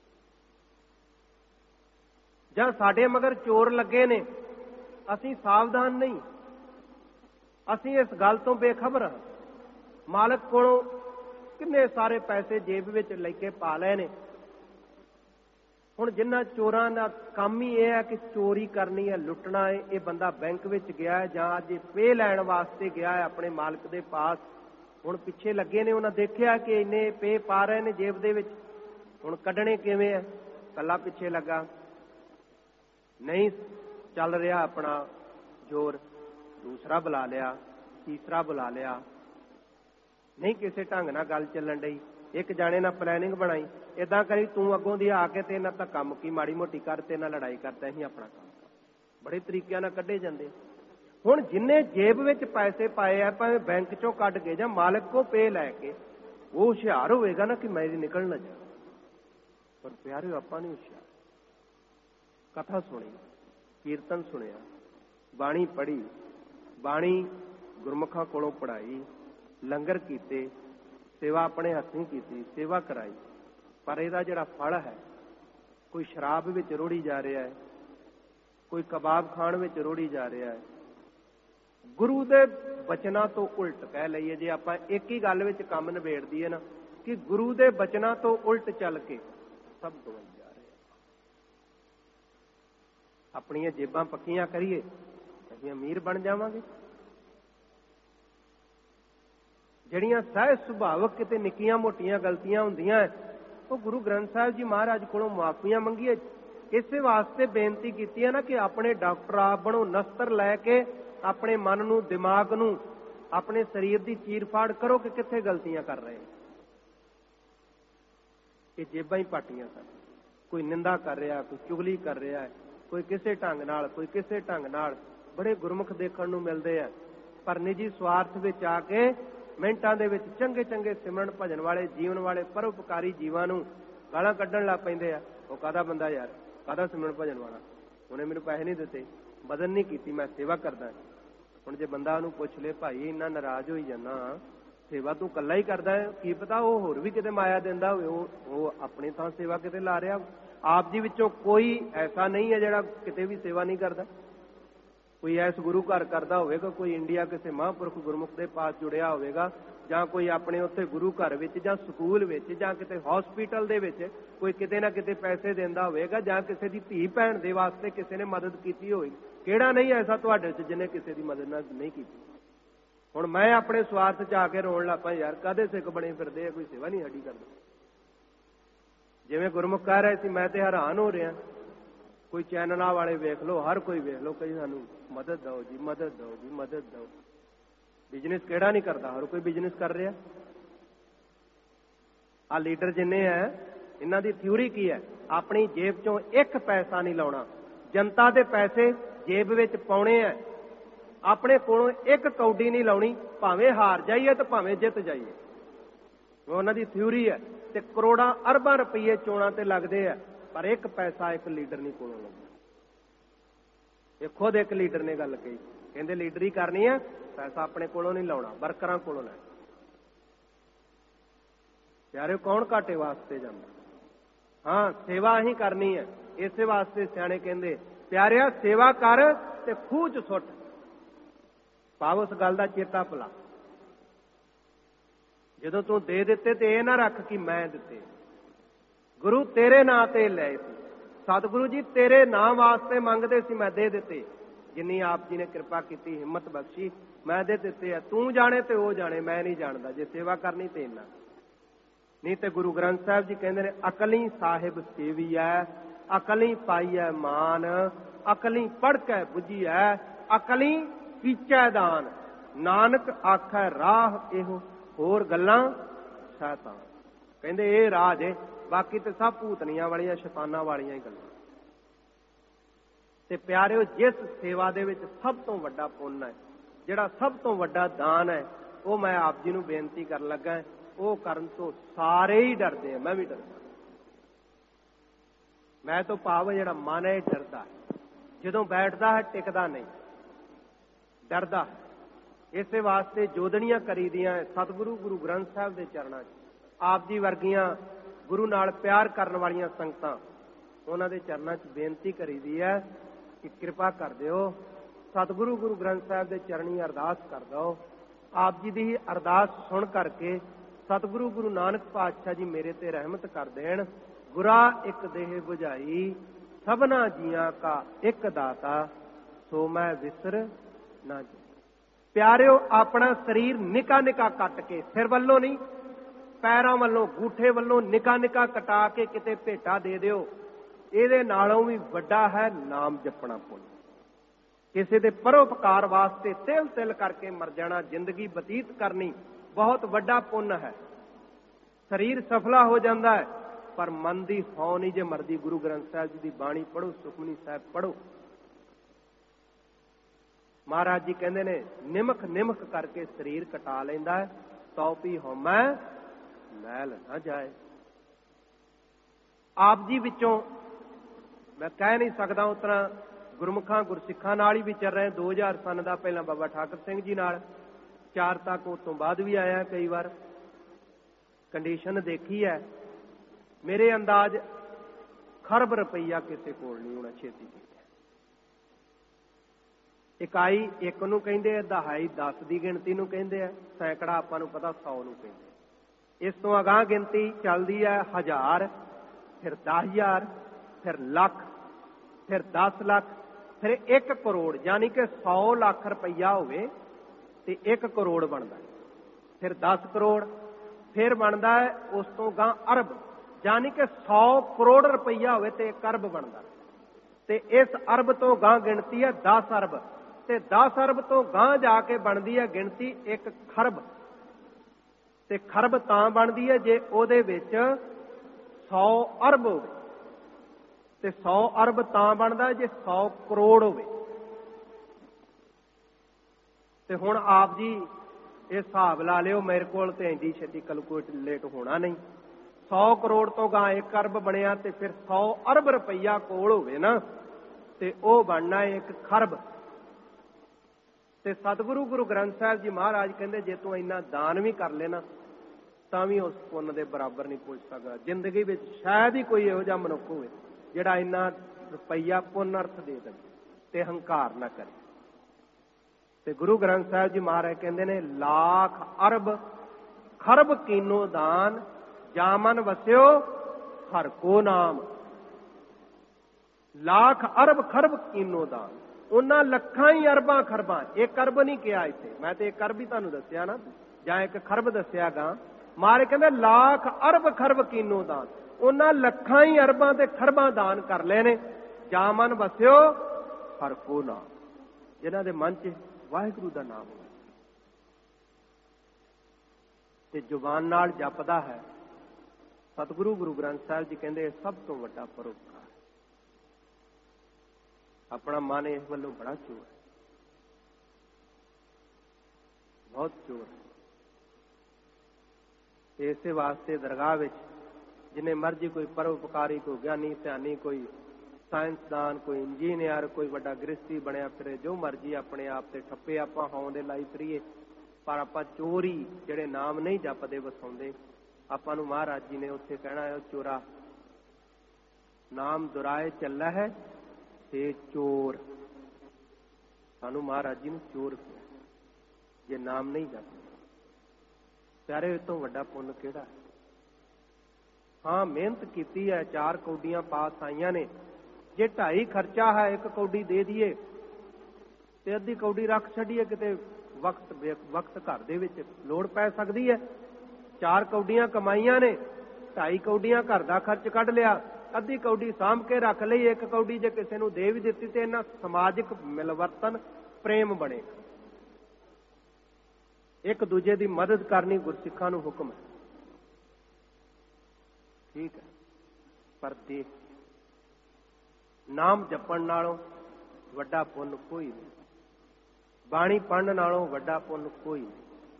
ਜਾਂ ਸਾਡੇ ਮਗਰ ਚੋਰ ਲੱਗੇ ਨੇ, ਅਸੀਂ ਸਾਵਧਾਨ ਨਹੀਂ, ਅਸੀਂ ਇਸ ਗੱਲ ਤੋਂ ਬੇਖਬਰ ਹਾਂ। ਮਾਲਕ ਕੋਲੋਂ ਕਿੰਨੇ ਸਾਰੇ ਪੈਸੇ ਜੇਬ ਵਿੱਚ ਲੈ ਕੇ ਪਾ ਲਏ ਨੇ। ਹੁਣ ਜਿਨ੍ਹਾਂ ਚੋਰਾਂ ਦਾ ਕੰਮ ਹੀ ਇਹ ਹੈ ਕਿ ਚੋਰੀ ਕਰਨੀ ਹੈ, ਲੁੱਟਣਾ ਹੈ, ਇਹ ਬੰਦਾ ਬੈਂਕ ਵਿੱਚ ਗਿਆ ਹੈ ਜਾਂ ਅੱਜ ਪੇ ਲੈਣ ਵਾਸਤੇ ਗਿਆ ਹੈ ਆਪਣੇ ਮਾਲਕ ਦੇ ਪਾਸ। ਹੁਣ ਪਿੱਛੇ ਲੱਗੇ ਨੇ, ਉਹਨਾਂ ਦੇਖਿਆ ਕਿ ਇੰਨੇ ਪੇ ਪਾ ਰਹੇ ਨੇ ਜੇਬ ਦੇ ਵਿੱਚ, ਹੁਣ ਕੱਢਣੇ ਕਿਵੇਂ ਹੈ, ਕੱਲਾ ਪਿੱਛੇ ਲੱਗਾ, ਨਹੀਂ ਚੱਲ ਰਿਹਾ ਆਪਣਾ ਜ਼ੋਰ, ਦੂਸਰਾ ਬੁਲਾ ਲਿਆ, ਤੀਸਰਾ ਬੁਲਾ ਲਿਆ, ਨਹੀਂ ਕਿਸੇ ਢੰਗ ਨਾਲ ਗੱਲ ਚੱਲਣ ਡਈ, ਇੱਕ ਜਾਣੇ ਨਾਲ ਪਲੈਨਿੰਗ ਬਣਾਈ, ਏਦਾਂ ਕਰੀ ਤੂੰ ਅੱਗੋਂ ਦੀ ਆ ਕੇ ਤੇ ਇਹਨਾਂ ਤਾਂ ਕੰਮ ਕੀ ਮਾੜੀ ਮੋਟੀ ਕਰ, ਤੇ ਨਾਲ ਲੜਾਈ ਕਰਦਾ ਅਸੀਂ ਆਪਣਾ ਕੰਮ ਕਰ। ਬੜੇ ਤਰੀਕਿਆਂ ਨਾਲ ਕੱਢੇ ਜਾਂਦੇ। ਹੁਣ ਜਿੰਨੇ ਜੇਬ ਵਿੱਚ ਪੈਸੇ ਪਾਏ ਆ, ਭਾਵੇਂ ਬੈਂਕ ਚੋਂ ਕੱਢ ਕੇ ਜਾਂ ਮਾਲਕ ਕੋ ਪੇ ਲੈ ਕੇ, ਉਹ ਹੁਸ਼ਿਆਰ ਹੋਵੇਗਾ ਨਾ ਕਿ ਮੇਰੀ ਨਿਕਲ ਨਾ ਜਾਏ। ਪਰ ਪਿਆਰਿਓ ਆਪਾਂ ਨਹੀਂ ਹੁਸ਼ਿਆਰ। ਕਥਾ ਸੁਣੀ, ਕੀਰਤਨ ਸੁਣਿਆ, ਬਾਣੀ ਪੜ੍ਹੀ, ਬਾਣੀ ਗੁਰਮੁਖਾਂ ਕੋਲੋਂ ਪੜ੍ਹਾਈ, ਲੰਗਰ ਕੀਤੇ, ਸੇਵਾ ਆਪਣੇ ਹੱਥੀਂ ਕੀਤੀ, ਸੇਵਾ ਕਰਾਈ, ਪਰ ਇਹਦਾ ਜਿਹੜਾ ਫਲ ਹੈ, ਕੋਈ ਸ਼ਰਾਬ ਵਿੱਚ ਰੋੜੀ ਜਾ ਰਿਹਾ ਹੈ, ਕੋਈ ਕਬਾਬ ਖਾਣ ਵਿੱਚ ਰੋੜੀ ਜਾ ਰਿਹਾ ਹੈ। ਗੁਰੂ ਦੇ ਬਚਨਾਂ ਤੋਂ ਉਲਟ ਕਹਿ ਲਈਏ, ਜੇ ਆਪਾਂ ਇੱਕ ਹੀ ਗੱਲ ਵਿੱਚ ਕੰਮ ਨਿਬੇੜ ਦਈਏ ਨਾ ਕਿ ਗੁਰੂ ਦੇ ਬਚਨਾਂ ਤੋਂ ਉਲਟ ਚੱਲ ਕੇ ਸਭ ਗਵਾਈ ਜਾ ਰਹੇ। ਆਪਣੀਆਂ ਜੇਬਾਂ ਪੱਕੀਆਂ ਕਰੀਏ, ਅਸੀਂ ਅਮੀਰ ਬਣ ਜਾਵਾਂਗੇ। ਜਿਹੜੀਆਂ ਸਹਿਜ ਸੁਭਾਵਕ ਕਿਤੇ ਨਿੱਕੀਆਂ ਮੋਟੀਆਂ ਗਲਤੀਆਂ ਹੁੰਦੀਆਂ, ਉਹ ਗੁਰੂ ਗ੍ਰੰਥ ਸਾਹਿਬ ਜੀ ਮਹਾਰਾਜ ਕੋਲੋਂ ਮਾਫੀਆਂ ਮੰਗੀਏ। ਇਸੇ ਵਾਸਤੇ ਬੇਨਤੀ ਕੀਤੀ ਹੈ ਨਾ ਕਿ ਆਪਣੇ ਡਾਕਟਰ ਆਪ ਬਣੋ, ਨਸਤਰ ਲੈ ਕੇ ਆਪਣੇ ਮਨ ਨੂੰ, ਦਿਮਾਗ ਨੂੰ, ਆਪਣੇ ਸਰੀਰ ਦੀ ਚੀਰ ਫਾੜ ਕਰੋ ਕਿ ਕਿੱਥੇ ਗਲਤੀਆਂ ਕਰ ਰਹੇ। ਇਹ ਜੇਬਾਂ ਹੀ ਪਾਟੀਆਂ ਸਨ। ਕੋਈ ਨਿੰਦਾ ਕਰ ਰਿਹਾ, ਕੋਈ ਚੁਗਲੀ ਕਰ ਰਿਹਾ, ਕੋਈ ਕਿਸੇ ਢੰਗ ਨਾਲ, ਕੋਈ ਕਿਸੇ ਢੰਗ ਨਾਲ। ਬੜੇ ਗੁਰਮੁਖ ਦੇਖਣ ਨੂੰ ਮਿਲਦੇ ਆ, ਪਰ ਨਿੱਜੀ ਸਵਾਰਥ ਵਿੱਚ ਆ ਕੇ ਮਿੰਟਾਂ ਦੇ ਵਿੱਚ ਚੰਗੇ ਚੰਗੇ ਸਿਮਰਨ ਭਜਨ ਵਾਲੇ, ਜੀਵਨ ਵਾਲੇ, ਪਰਉਪਕਾਰੀ ਜੀਵਾਂ ਨੂੰ ਗਾਲਾਂ ਕੱਢਣ ਲੱਗ ਪੈਂਦੇ ਆ। ਉਹ ਕਾਹਦਾ ਬੰਦਾ ਯਾਰ, ਕਾਹਦਾ ਸਿਮਰਨ ਭਜਨ ਵਾਲਾ, ਉਹਨੇ ਮੈਨੂੰ ਪੈਸੇ ਨਹੀਂ ਦਿੱਤੇ, ਮਦਦ ਨਹੀਂ ਕੀਤੀ, ਮੈਂ ਸੇਵਾ ਕਰਦਾ। ਹੁਣ ਜੇ ਬੰਦਾ ਉਹਨੂੰ ਪੁੱਛ ਲੇ, ਭਾਈ ਇੰਨਾ ਨਾਰਾਜ਼ ਹੋਈ ਜਾਂਦਾ, ਸੇਵਾ ਤੂੰ ਇਕੱਲਾ ਹੀ ਕਰਦਾ ਹੈ, ਕੀ ਪਤਾ ਉਹ ਹੋਰ ਵੀ ਕਿਤੇ ਮਾਇਆ ਦਿੰਦਾ ਹੋਵੇ, ਉਹ ਉਹ ਆਪਣੀ ਥਾਂ ਸੇਵਾ ਕਿਤੇ ਲਾ ਰਿਹਾ। ਆਪ ਜੀ ਵਿੱਚੋਂ ਕੋਈ ਐਸਾ ਨਹੀਂ ਹੈ ਜਿਹੜਾ ਕਿਤੇ ਵੀ ਸੇਵਾ ਨਹੀਂ ਕਰਦਾ। ਕੋਈ ਐਸ ਗੁਰੂ ਘਰ ਕਰਦਾ ਹੋਵੇਗਾ, ਕੋਈ ਇੰਡੀਆ ਕਿਸੇ ਮਹਾਂਪੁਰਖ ਗੁਰਮੁਖ ਦੇ ਪਾਸ ਜੁੜਿਆ ਹੋਵੇਗਾ, ਜਾਂ ਕੋਈ ਆਪਣੇ ਉੱਥੇ ਗੁਰੂ ਘਰ ਵਿੱਚ ਜਾਂ ਸਕੂਲ ਵਿੱਚ ਜਾਂ ਕਿਤੇ ਹਸਪੀਟਲ ਦੇ ਵਿੱਚ ਕੋਈ ਕਿਤੇ ਨਾ ਕਿਤੇ ਪੈਸੇ ਦਿੰਦਾ ਹੋਵੇਗਾ, ਜਾਂ ਕਿਸੇ ਦੀ ਧੀ ਭੈਣ ਦੇ ਵਾਸਤੇ ਕਿਸੇ ਨੇ ਮਦਦ ਕੀਤੀ ਹੋਵੇਗੀ। ਕਿਹੜਾ ਨਹੀਂ ਐਸਾ ਤੁਹਾਡੇ 'ਚ ਜਿਹਨੇ ਕਿਸੇ ਦੀ ਮਦਦ ਨਹੀਂ ਕੀਤੀ। ਹੁਣ ਮੈਂ ਆਪਣੇ ਸਵਾਰਥ 'ਚ ਆ ਕੇ ਰੋਣ ਲੱਗ ਪਿਆ, ਯਾਰ ਕਾਹਦੇ ਸਿੱਖ ਬਣੇ ਫਿਰਦੇ ਆ, ਕੋਈ ਸੇਵਾ ਨਹੀਂ ਸਾਡੀ ਕਰਦਾ। ਜਿਵੇਂ ਗੁਰਮੁਖ ਕਹਿ ਰਹੇ ਸੀ, ਮੈਂ ਤੇ ਹੈਰਾਨ ਹੋ ਰਿਹਾ। ਕੋਈ ਚੈਨਲਾਂ ਵਾਲੇ ਵੇਖ ਲਓ, ਹਰ ਕੋਈ ਵੇਖ ਲਓ, ਕਈ ਸਾਨੂੰ ਮਦਦ ਦਿਓ ਜੀ, ਮਦਦ ਦਿਓ ਜੀ, ਮਦਦ ਦਿਓ। ਬਿਜ਼ਨਸ ਕਿਹੜਾ ਨਹੀਂ ਕਰਦਾ, ਹਰ ਕੋਈ ਬਿਜ਼ਨਸ ਕਰ ਰਿਹਾ। ਆ ਲੀਡਰ ਜਿੰਨੇ ਆ, ਇਹਨਾਂ ਦੀ ਥਿਊਰੀ ਕੀ ਹੈ? ਆਪਣੀ ਜੇਬ ਚੋਂ ਇੱਕ ਪੈਸਾ ਨਹੀਂ ਲਾਉਣਾ, ਜਨਤਾ ਦੇ ਪੈਸੇ ਜੇਬ ਵਿੱਚ ਪਾਉਣੇ ਆ, ਆਪਣੇ ਕੋਲੋਂ ਇੱਕ ਕੌਡੀ ਨਹੀਂ ਲਾਉਣੀ, ਭਾਵੇਂ ਹਾਰ ਜਾਈਏ ਤੇ ਭਾਵੇਂ ਜਿੱਤ ਜਾਈਏ। ਉਹਨਾਂ ਦੀ ਥਿਊਰੀ ਹੈ। ਤੇ ਕਰੋੜਾਂ ਅਰਬਾਂ ਰੁਪਏ ਚੋਣਾਂ ਤੇ ਲੱਗਦੇ ਆ, ਪਰ ਇੱਕ ਪੈਸਾ ਇੱਕ ਲੀਡਰ ਨਹੀਂ ਕੋਲੋਂ ਲਾਉਂਦਾ। ਇਹ ਖੁਦ ਇੱਕ ਲੀਡਰ ਨੇ ਗੱਲ ਕਹੀ, ਕਹਿੰਦੇ ਲੀਡਰੀ ਕਰਨੀ ਆ, ਪੈਸਾ ਆਪਣੇ ਕੋਲੋਂ ਨਹੀਂ ਲਾਉਣਾ, ਵਰਕਰਾਂ ਕੋਲੋਂ ਲੈਣਾ। ਯਾਰੇ ਕੌਣ ਘਾਟੇ ਵਾਸਤੇ ਜਾਂਦਾ? ਹਾਂ, ਸੇਵਾ ਹੀ ਕਰਨੀ ਹੈ। ਇਸੇ ਵਾਸਤੇ ਸਿਆਣੇ ਕਹਿੰਦੇ, ਪਿਆਰਿਆ ਸੇਵਾ ਕਰ ਤੇ ਖੂਹ 'ਚ ਸੁੱਟ। ਭਾਵ ਉਸ ਗੱਲ ਦਾ ਚੇਤਾ ਭੁਲਾ। ਜਦੋਂ ਤੂੰ ਦੇ ਦਿੱਤੇ ਤੇ ਇਹ ਨਾ ਰੱਖ ਕਿ ਮੈਂ ਦਿੱਤੇ। ਗੁਰੂ ਤੇਰੇ ਨਾਂ ਤੇ ਲਏ ਸੀ, ਸਤਿਗੁਰੂ ਜੀ ਤੇਰੇ ਨਾਂ ਵਾਸਤੇ ਮੰਗਦੇ ਸੀ, ਮੈਂ ਦੇ ਦਿੱਤੇ। ਜਿੰਨੀ ਆਪ ਜੀ ਨੇ ਕਿਰਪਾ ਕੀਤੀ, ਹਿੰਮਤ ਬਖਸ਼ੀ, ਮੈਂ ਦੇ ਦਿੱਤੇ ਆ। ਤੂੰ ਜਾਣੇ ਤੇ ਉਹ ਜਾਣੇ, ਮੈਂ ਨਹੀਂ ਜਾਣਦਾ। ਜੇ ਸੇਵਾ ਕਰਨੀ ਤੇ ਇੰਨਾ ਨਹੀਂ। ਤੇ ਗੁਰੂ ਗ੍ਰੰਥ ਸਾਹਿਬ ਜੀ ਕਹਿੰਦੇ ਨੇ, ਅਕਲੀ ਸਾਹਿਬ ਸੇਵੀਐ, ਅਕਲੀ ਪਾਈਐ ਮਾਨ, ਅਕਲੀ ਪੜ੍ਹ ਕੇ ਬੁੱਝੀਐ, ਅਕਲੀ ਕੀਚੈ ਦਾਨ, ਨਾਨਕ ਆਖੈ ਰਾਹ ਇਹੋ, ਹੋਰ ਗੱਲਾਂ ਸ਼ੈਤਾਨ। ਕਹਿੰਦੇ ਇਹ ਰਾਹ ਜੇ, ਬਾਕੀ ਤੇ ਸਭ ਭੂਤਨੀਆਂ ਵਾਲੀਆਂ, ਸ਼ੈਤਾਨਾਂ ਵਾਲੀਆਂ ਹੀ ਗੱਲਾਂ। ਤੇ ਪਿਆਰਿਓ, ਜਿਸ ਸੇਵਾ ਦੇ ਵਿੱਚ ਸਭ ਤੋਂ ਵੱਡਾ ਪੁੰਨ ਹੈ, ਜਿਹੜਾ ਸਭ ਤੋਂ ਵੱਡਾ ਦਾਨ ਹੈ, ਉਹ ਮੈਂ ਆਪ ਜੀ ਨੂੰ ਬੇਨਤੀ ਕਰਨ ਲੱਗਾ, ਉਹ ਕਰਨ ਤੋਂ ਸਾਰੇ ਹੀ ਡਰਦੇ ਆ। ਮੈਂ ਵੀ ਡਰਦਾ। ਮੈਂ ਤੋਂ ਭਾਵ ਜਿਹੜਾ ਮਨ ਹੈ ਡਰਦਾ, ਜਦੋਂ ਬੈਠਦਾ ਹੈ ਟਿਕਦਾ ਨਹੀਂ, ਡਰਦਾ। ਇਸੇ ਵਾਸਤੇ ਜੋਦੜੀਆਂ ਕਰੀਦੀਆਂ ਸਤਿਗੁਰੂ ਗੁਰੂ ਗ੍ਰੰਥ ਸਾਹਿਬ ਦੇ ਚਰਨਾਂ 'ਚ। ਆਪ ਜੀ ਵਰਗੀਆਂ ਗੁਰੂ ਨਾਲ ਪਿਆਰ ਕਰਨ ਵਾਲੀਆਂ ਸੰਗਤਾਂ, ਉਹਨਾਂ ਦੇ ਚਰਨਾਂ 'ਚ ਬੇਨਤੀ ਕਰੀਦੀ ਹੈ ਕਿ ਕਿਰਪਾ ਕਰ ਦਿਓ, ਸਤਿਗੁਰੂ ਗੁਰੂ ਗ੍ਰੰਥ ਸਾਹਿਬ ਦੇ ਚਰਨੀ ਅਰਦਾਸ ਕਰ ਦਿਓ। ਆਪ ਜੀ ਦੀ ਅਰਦਾਸ ਸੁਣ ਕਰਕੇ ਸਤਿਗੁਰੂ ਗੁਰੂ ਨਾਨਕ ਪਾਤਸ਼ਾਹ ਜੀ ਮੇਰੇ ਤੇ ਰਹਿਮਤ ਕਰ ਦੇਣ। ਗੁਰਾ ਇੱਕ ਦੇਹ 부ਝਾਈ, ਸਭਨਾ ਜੀਆਂ ਕਾ ਇੱਕ ਦਾਤਾ, ਸੋ ਮੈਂ ਵਿਸਰ ਨਾ ਜਾ। ਪਿਆਰਿਓ, ਆਪਣਾ ਸਰੀਰ ਨਿੱਕਾ ਨਿੱਕਾ ਕੱਟ ਕੇ, ਸਿਰ ਵੱਲੋਂ ਨਹੀਂ, ਪੈਰਾਂ ਵੱਲੋਂ, ਗੂਠੇ ਵੱਲੋਂ ਨਿੱਕਾ ਨਿੱਕਾ ਕਟਾ ਕੇ ਕਿਤੇ ਭੇਟਾ ਦੇ ਦਿਓ। ਇਹਦੇ ਨਾਲੋਂ ਵੀ ਵੱਡਾ ਹੈ ਨਾਮ ਜਪਣਾ ਪੁੰਨ। ਕਿਸੇ ਦੇ ਪਰਉਪਕਾਰ ਵਾਸਤੇ ਤਿਲ ਤਿਲ ਕਰਕੇ ਮਰ ਜਾਣਾ, ਜ਼ਿੰਦਗੀ ਬਤੀਤ ਕਰਨੀ ਬਹੁਤ ਵੱਡਾ ਪੁੰਨ ਹੈ। ਸਰੀਰ ਸਫਲਾ ਹੋ ਜਾਂਦਾ ਹੈ, ਪਰ ਮਨ ਦੀ ਹਉ ਨਹੀਂ ਜੇ ਮਰਦੀ। ਗੁਰੂ ਗ੍ਰੰਥ ਸਾਹਿਬ ਜੀ ਦੀ ਬਾਣੀ ਪੜ੍ਹੋ, ਸੁਖਮਨੀ ਸਾਹਿਬ ਪੜ੍ਹੋ। ਮਹਾਰਾਜ ਜੀ ਕਹਿੰਦੇ ਨੇ ਨਿਮਖ ਨਿਮਖ ਕਰਕੇ ਸਰੀਰ ਕਟਾ ਲੈਂਦਾ ਹੈ, ਤਉ ਪੀ ਹਉਮੈ ਮੈਲ ਨਾ ਜਾਏ। ਆਪ ਜੀ ਵਿੱਚੋਂ ਮੈਂ ਕਹਿ ਨਹੀਂ ਸਕਦਾ, ਉਸ ਤਰ੍ਹਾਂ ਗੁਰਮੁਖਾਂ ਗੁਰਸਿੱਖਾਂ ਨਾਲ ਹੀ ਵਿਚਰ ਰਹੇ। ਦੋ ਹਜ਼ਾਰ ਸਨ ਦਾ ਪਹਿਲਾਂ ਬਾਬਾ ਠਾਕਰ ਸਿੰਘ ਜੀ ਨਾਲ, ਚਾਰ ਤੱਕ ਉਸ ਤੋਂ ਬਾਅਦ ਵੀ ਆਇਆ ਕਈ ਵਾਰ। ਕੰਡੀਸ਼ਨ ਦੇਖੀ ਹੈ, ਮੇਰੇ ਅੰਦਾਜ਼ ਖਰਬ ਰੁਪਈਆ ਕਿਸੇ ਕੋਲ ਨਹੀਂ ਹੋਣਾ ਛੇਤੀ ਕੀਤਾ। ਇਕਾਈ ਇੱਕ ਨੂੰ ਕਹਿੰਦੇ ਆ, ਦਹਾਈ ਦਸ ਦੀ ਗਿਣਤੀ ਨੂੰ ਕਹਿੰਦੇ ਆ, ਸੈਂਕੜਾ ਆਪਾਂ ਨੂੰ ਪਤਾ ਸੌ ਨੂੰ ਕਹਿੰਦੇ। ਇਸ ਤੋਂ ਅਗਾਂਹ ਗਿਣਤੀ ਚੱਲਦੀ ਹੈ ਹਜ਼ਾਰ, ਫਿਰ ਦਸ ਹਜ਼ਾਰ, ਫਿਰ ਲੱਖ, ਫਿਰ ਦਸ ਲੱਖ, ਫਿਰ ਇੱਕ ਕਰੋੜ। ਯਾਨੀ ਕਿ ਸੌ ਲੱਖ ਰੁਪਈਆ ਹੋਵੇ ਤੇ ਇੱਕ ਕਰੋੜ ਬਣਦਾ, ਫਿਰ ਦਸ ਕਰੋੜ, ਫਿਰ ਬਣਦਾ ਹੈ ਉਸ ਤੋਂ ਗਾਂ ਅਰਬ। ਯਾਨੀ ਕਿ ਸੌ ਕਰੋੜ ਰੁਪਈਆ ਹੋਵੇ ਤੇ ਇੱਕ ਅਰਬ ਬਣਦਾ, ਤੇ ਇਸ ਅਰਬ ਤੋਂ ਗਾਂ ਗਿਣਤੀ ਹੈ ਦਸ ਅਰਬ, ਤੇ ਦਸ ਅਰਬ ਤੋਂ ਗਾਂ ਜਾ ਕੇ ਬਣਦੀ ਹੈ ਗਿਣਤੀ ਇੱਕ ਖਰਬ। ਤੇ ਖਰਬ ਤਾਂ ਬਣਦੀ ਹੈ ਜੇ ਉਹਦੇ ਵਿੱਚ ਸੌ ਅਰਬ ਹੋਵੇ, ਤੇ ਸੌ ਅਰਬ ਤਾਂ ਬਣਦਾ ਜੇ ਸੌ ਕਰੋੜ ਹੋਵੇ। ਤੇ ਹੁਣ ਆਪ ਜੀ ਇਹ ਹਿਸਾਬ ਲਾ ਲਿਓ, ਮੇਰੇ ਕੋਲ ਤੇ ਇੰਨੀ ਛੇਤੀ ਕੈਲਕੂਲੇਟ ਹੋਣਾ ਨਹੀਂ। ਸੌ ਕਰੋੜ ਤੋਂ ਗਾਂ ਇੱਕ ਅਰਬ ਬਣਿਆ, ਤੇ ਫਿਰ ਸੌ ਅਰਬ ਰੁਪਈਆ ਕੋਲ ਹੋਵੇ ਨਾ, ਤੇ ਉਹ ਬਣਨਾ ਹੈ ਇੱਕ ਖਰਬ। ਤੇ ਸਤਿਗੁਰੂ ਗੁਰੂ ਗ੍ਰੰਥ ਸਾਹਿਬ ਜੀ ਮਹਾਰਾਜ ਕਹਿੰਦੇ ਜੇ ਤੂੰ ਇੰਨਾ ਦਾਨ ਵੀ ਕਰ ਲੈ ਨਾ, ਤਾਂ ਵੀ ਉਸ ਪੁੰਨ ਦੇ ਬਰਾਬਰ ਨਹੀਂ ਪਹੁੰਚ ਸਕਦਾ। ਜ਼ਿੰਦਗੀ ਵਿੱਚ ਸ਼ਾਇਦ ਹੀ ਕੋਈ ਇਹੋ ਜਿਹਾ ਮਨੁੱਖ ਹੋਵੇ ਜਿਹੜਾ ਇੰਨਾ ਰੁਪਈਆ ਪੁੰਨ ਅਰਥ ਦੇ ਦੇ ਤੇ ਹੰਕਾਰ ਨਾ ਕਰੇ। ਤੇ ਗੁਰੂ ਗ੍ਰੰਥ ਸਾਹਿਬ ਜੀ ਮਹਾਰਾਜ ਕਹਿੰਦੇ ਨੇ ਲੱਖ ਅਰਬ ਖਰਬ ਕੀਨੋ ਦਾਨ, ਜਾ ਮਨ ਵਸਿਓ ਹਰ ਕੋ ਨਾਮ। ਲੱਖ ਅਰਬ ਖਰਬ ਕੀਨੋ ਦਾਨ, ਉਹਨਾਂ ਲੱਖਾਂ ਹੀ ਅਰਬਾਂ ਖਰਬਾਂ, ਇੱਕ ਅਰਬ ਨਹੀਂ ਕਿਹਾ ਇੱਥੇ, ਮੈਂ ਤੇ ਇੱਕ ਅਰਬ ਹੀ ਤੁਹਾਨੂੰ ਦੱਸਿਆ ਨਾ, ਜਾਂ ਇੱਕ ਖਰਬ ਦੱਸਿਆਗਾ। ਮਾਰੇ ਕਹਿੰਦੇ ਲੱਖ ਅਰਬ ਖਰਬ ਕੀਨੋ ਦਾਨ, ਉਹਨਾਂ ਲੱਖਾਂ ਹੀ ਅਰਬਾਂ ਤੇ ਖਰਬਾਂ ਦਾਨ ਕਰ ਲਏ ਨੇ। ਜਾ ਮਨ ਵਸਿਓ ਹਰ ਕੋ ਨਾਮ, ਜਿਨ੍ਹਾਂ ਦੇ ਮਨ 'ਚ ਵਾਹਿਗੁਰੂ ਦਾ ਨਾਮ ਹੋਵੇ ਤੇ ਜ਼ੁਬਾਨ ਨਾਲ ਜਪਦਾ ਹੈ। ਸਤਿਗੁਰੂ ਗੁਰੂ ਗ੍ਰੰਥ ਸਾਹਿਬ ਜੀ ਕਹਿੰਦੇ ਸਭ ਤੋਂ ਵੱਡਾ ਪਰਉਪਕਾਰ। ਆਪਣਾ ਮਨ ਇਸ ਵੱਲੋਂ ਬੜਾ ਚੋਰ ਹੈ, ਬਹੁਤ ਚੋਰ ਹੈ। ਇਸੇ ਵਾਸਤੇ ਦਰਗਾਹ ਵਿੱਚ ਜਿੰਨੇ ਮਰਜ਼ੀ ਕੋਈ ਪਰਉਪਕਾਰੀ, ਕੋਈ ਗਿਆਨੀ ਧਿਆਨੀ, ਕੋਈ ਸਾਇੰਸਦਾਨ, ਕੋਈ ਇੰਜੀਨੀਅਰ, ਕੋਈ ਵੱਡਾ ਗ੍ਰਸਤੀ ਬਣਿਆ ਫਿਰੇ, ਜੋ ਮਰਜ਼ੀ ਆਪਣੇ ਆਪ ਤੇ ਠੱਪੇ ਆਪਾਂ ਹੋਂ ਦੇ ਲਾਈ ਫਿਰੀਏ, ਪਰ ਆਪਾਂ ਚੋਰ ਹੀ ਜਿਹੜੇ ਨਾਮ ਨਹੀਂ ਜਪਦੇ ਵਸਾਉਂਦੇ। ਆਪਾਂ ਨੂੰ ਮਹਾਰਾਜ ਜੀ ਨੇ ਉੱਥੇ ਕਹਿਣਾ ਹੈ, ਚੋਰਾ ਨਾਮ ਦੁਰਾਏ ਚੱਲਾ ਹੈ ਤੇ ਚੋਰ। ਸਾਨੂੰ ਮਹਾਰਾਜ ਜੀ ਨੂੰ ਚੋਰ ਕਿਹਾ ਜੇ ਨਾਮ ਨਹੀਂ ਜਪਦੇ। ਪਿਆਰੇ, ਇਸ ਤੋਂ ਵੱਡਾ ਪੁੰਨ ਕਿਹੜਾ ਹੈ? ਹਾਂ, ਮਿਹਨਤ ਕੀਤੀ ਹੈ, ਚਾਰ ਕੌਡੀਆਂ ਪਾਸ ਆਈਆਂ ਨੇ। ਜੇ ਢਾਈ ਖਰਚਾ ਹੈ, ਇੱਕ ਕੌਡੀ ਦੇ ਦਈਏ ਤੇ ਅੱਧੀ ਕੌਡੀ ਰੱਖ ਛੱਡੀਏ, ਕਿਤੇ ਵਕਤ ਵਕਤ ਘਰ ਦੇ ਵਿੱਚ ਲੋੜ ਪੈ ਸਕਦੀ ਹੈ। ਚਾਰ ਕੌਡੀਆਂ ਕਮਾਈਆਂ ਨੇ, ਢਾਈ ਕੌਡੀਆਂ ਘਰ ਦਾ ਖਰਚ ਕੱਢ ਲਿਆ, ਅੱਧੀ ਕੌਡੀ ਸਾਂਭ ਕੇ ਰੱਖ ਲਈ, ਇੱਕ ਕੌਡੀ ਜੇ ਕਿਸੇ ਨੂੰ ਦੇ ਵੀ ਦਿੱਤੀ ਤੇ ਇਹਨਾਂ ਸਮਾਜਿਕ ਮਿਲਵਰਤਨ ਪ੍ਰੇਮ ਬਣੇਗਾ। ਇੱਕ ਦੂਜੇ ਦੀ ਮਦਦ ਕਰਨੀ ਗੁਰਸਿੱਖਾਂ ਨੂੰ ਹੁਕਮ ਹੈ, ਠੀਕ ਹੈ। ਪਰ ਦੇਖ, ਨਾਮ ਜਪਣ ਨਾਲੋਂ ਵੱਡਾ ਪੁੰਨ ਕੋਈ ਨਹੀਂ, ਬਾਣੀ ਪੜ੍ਹਨ ਨਾਲੋਂ ਵੱਡਾ ਪੁੰਨ ਕੋਈ ਨਹੀਂ।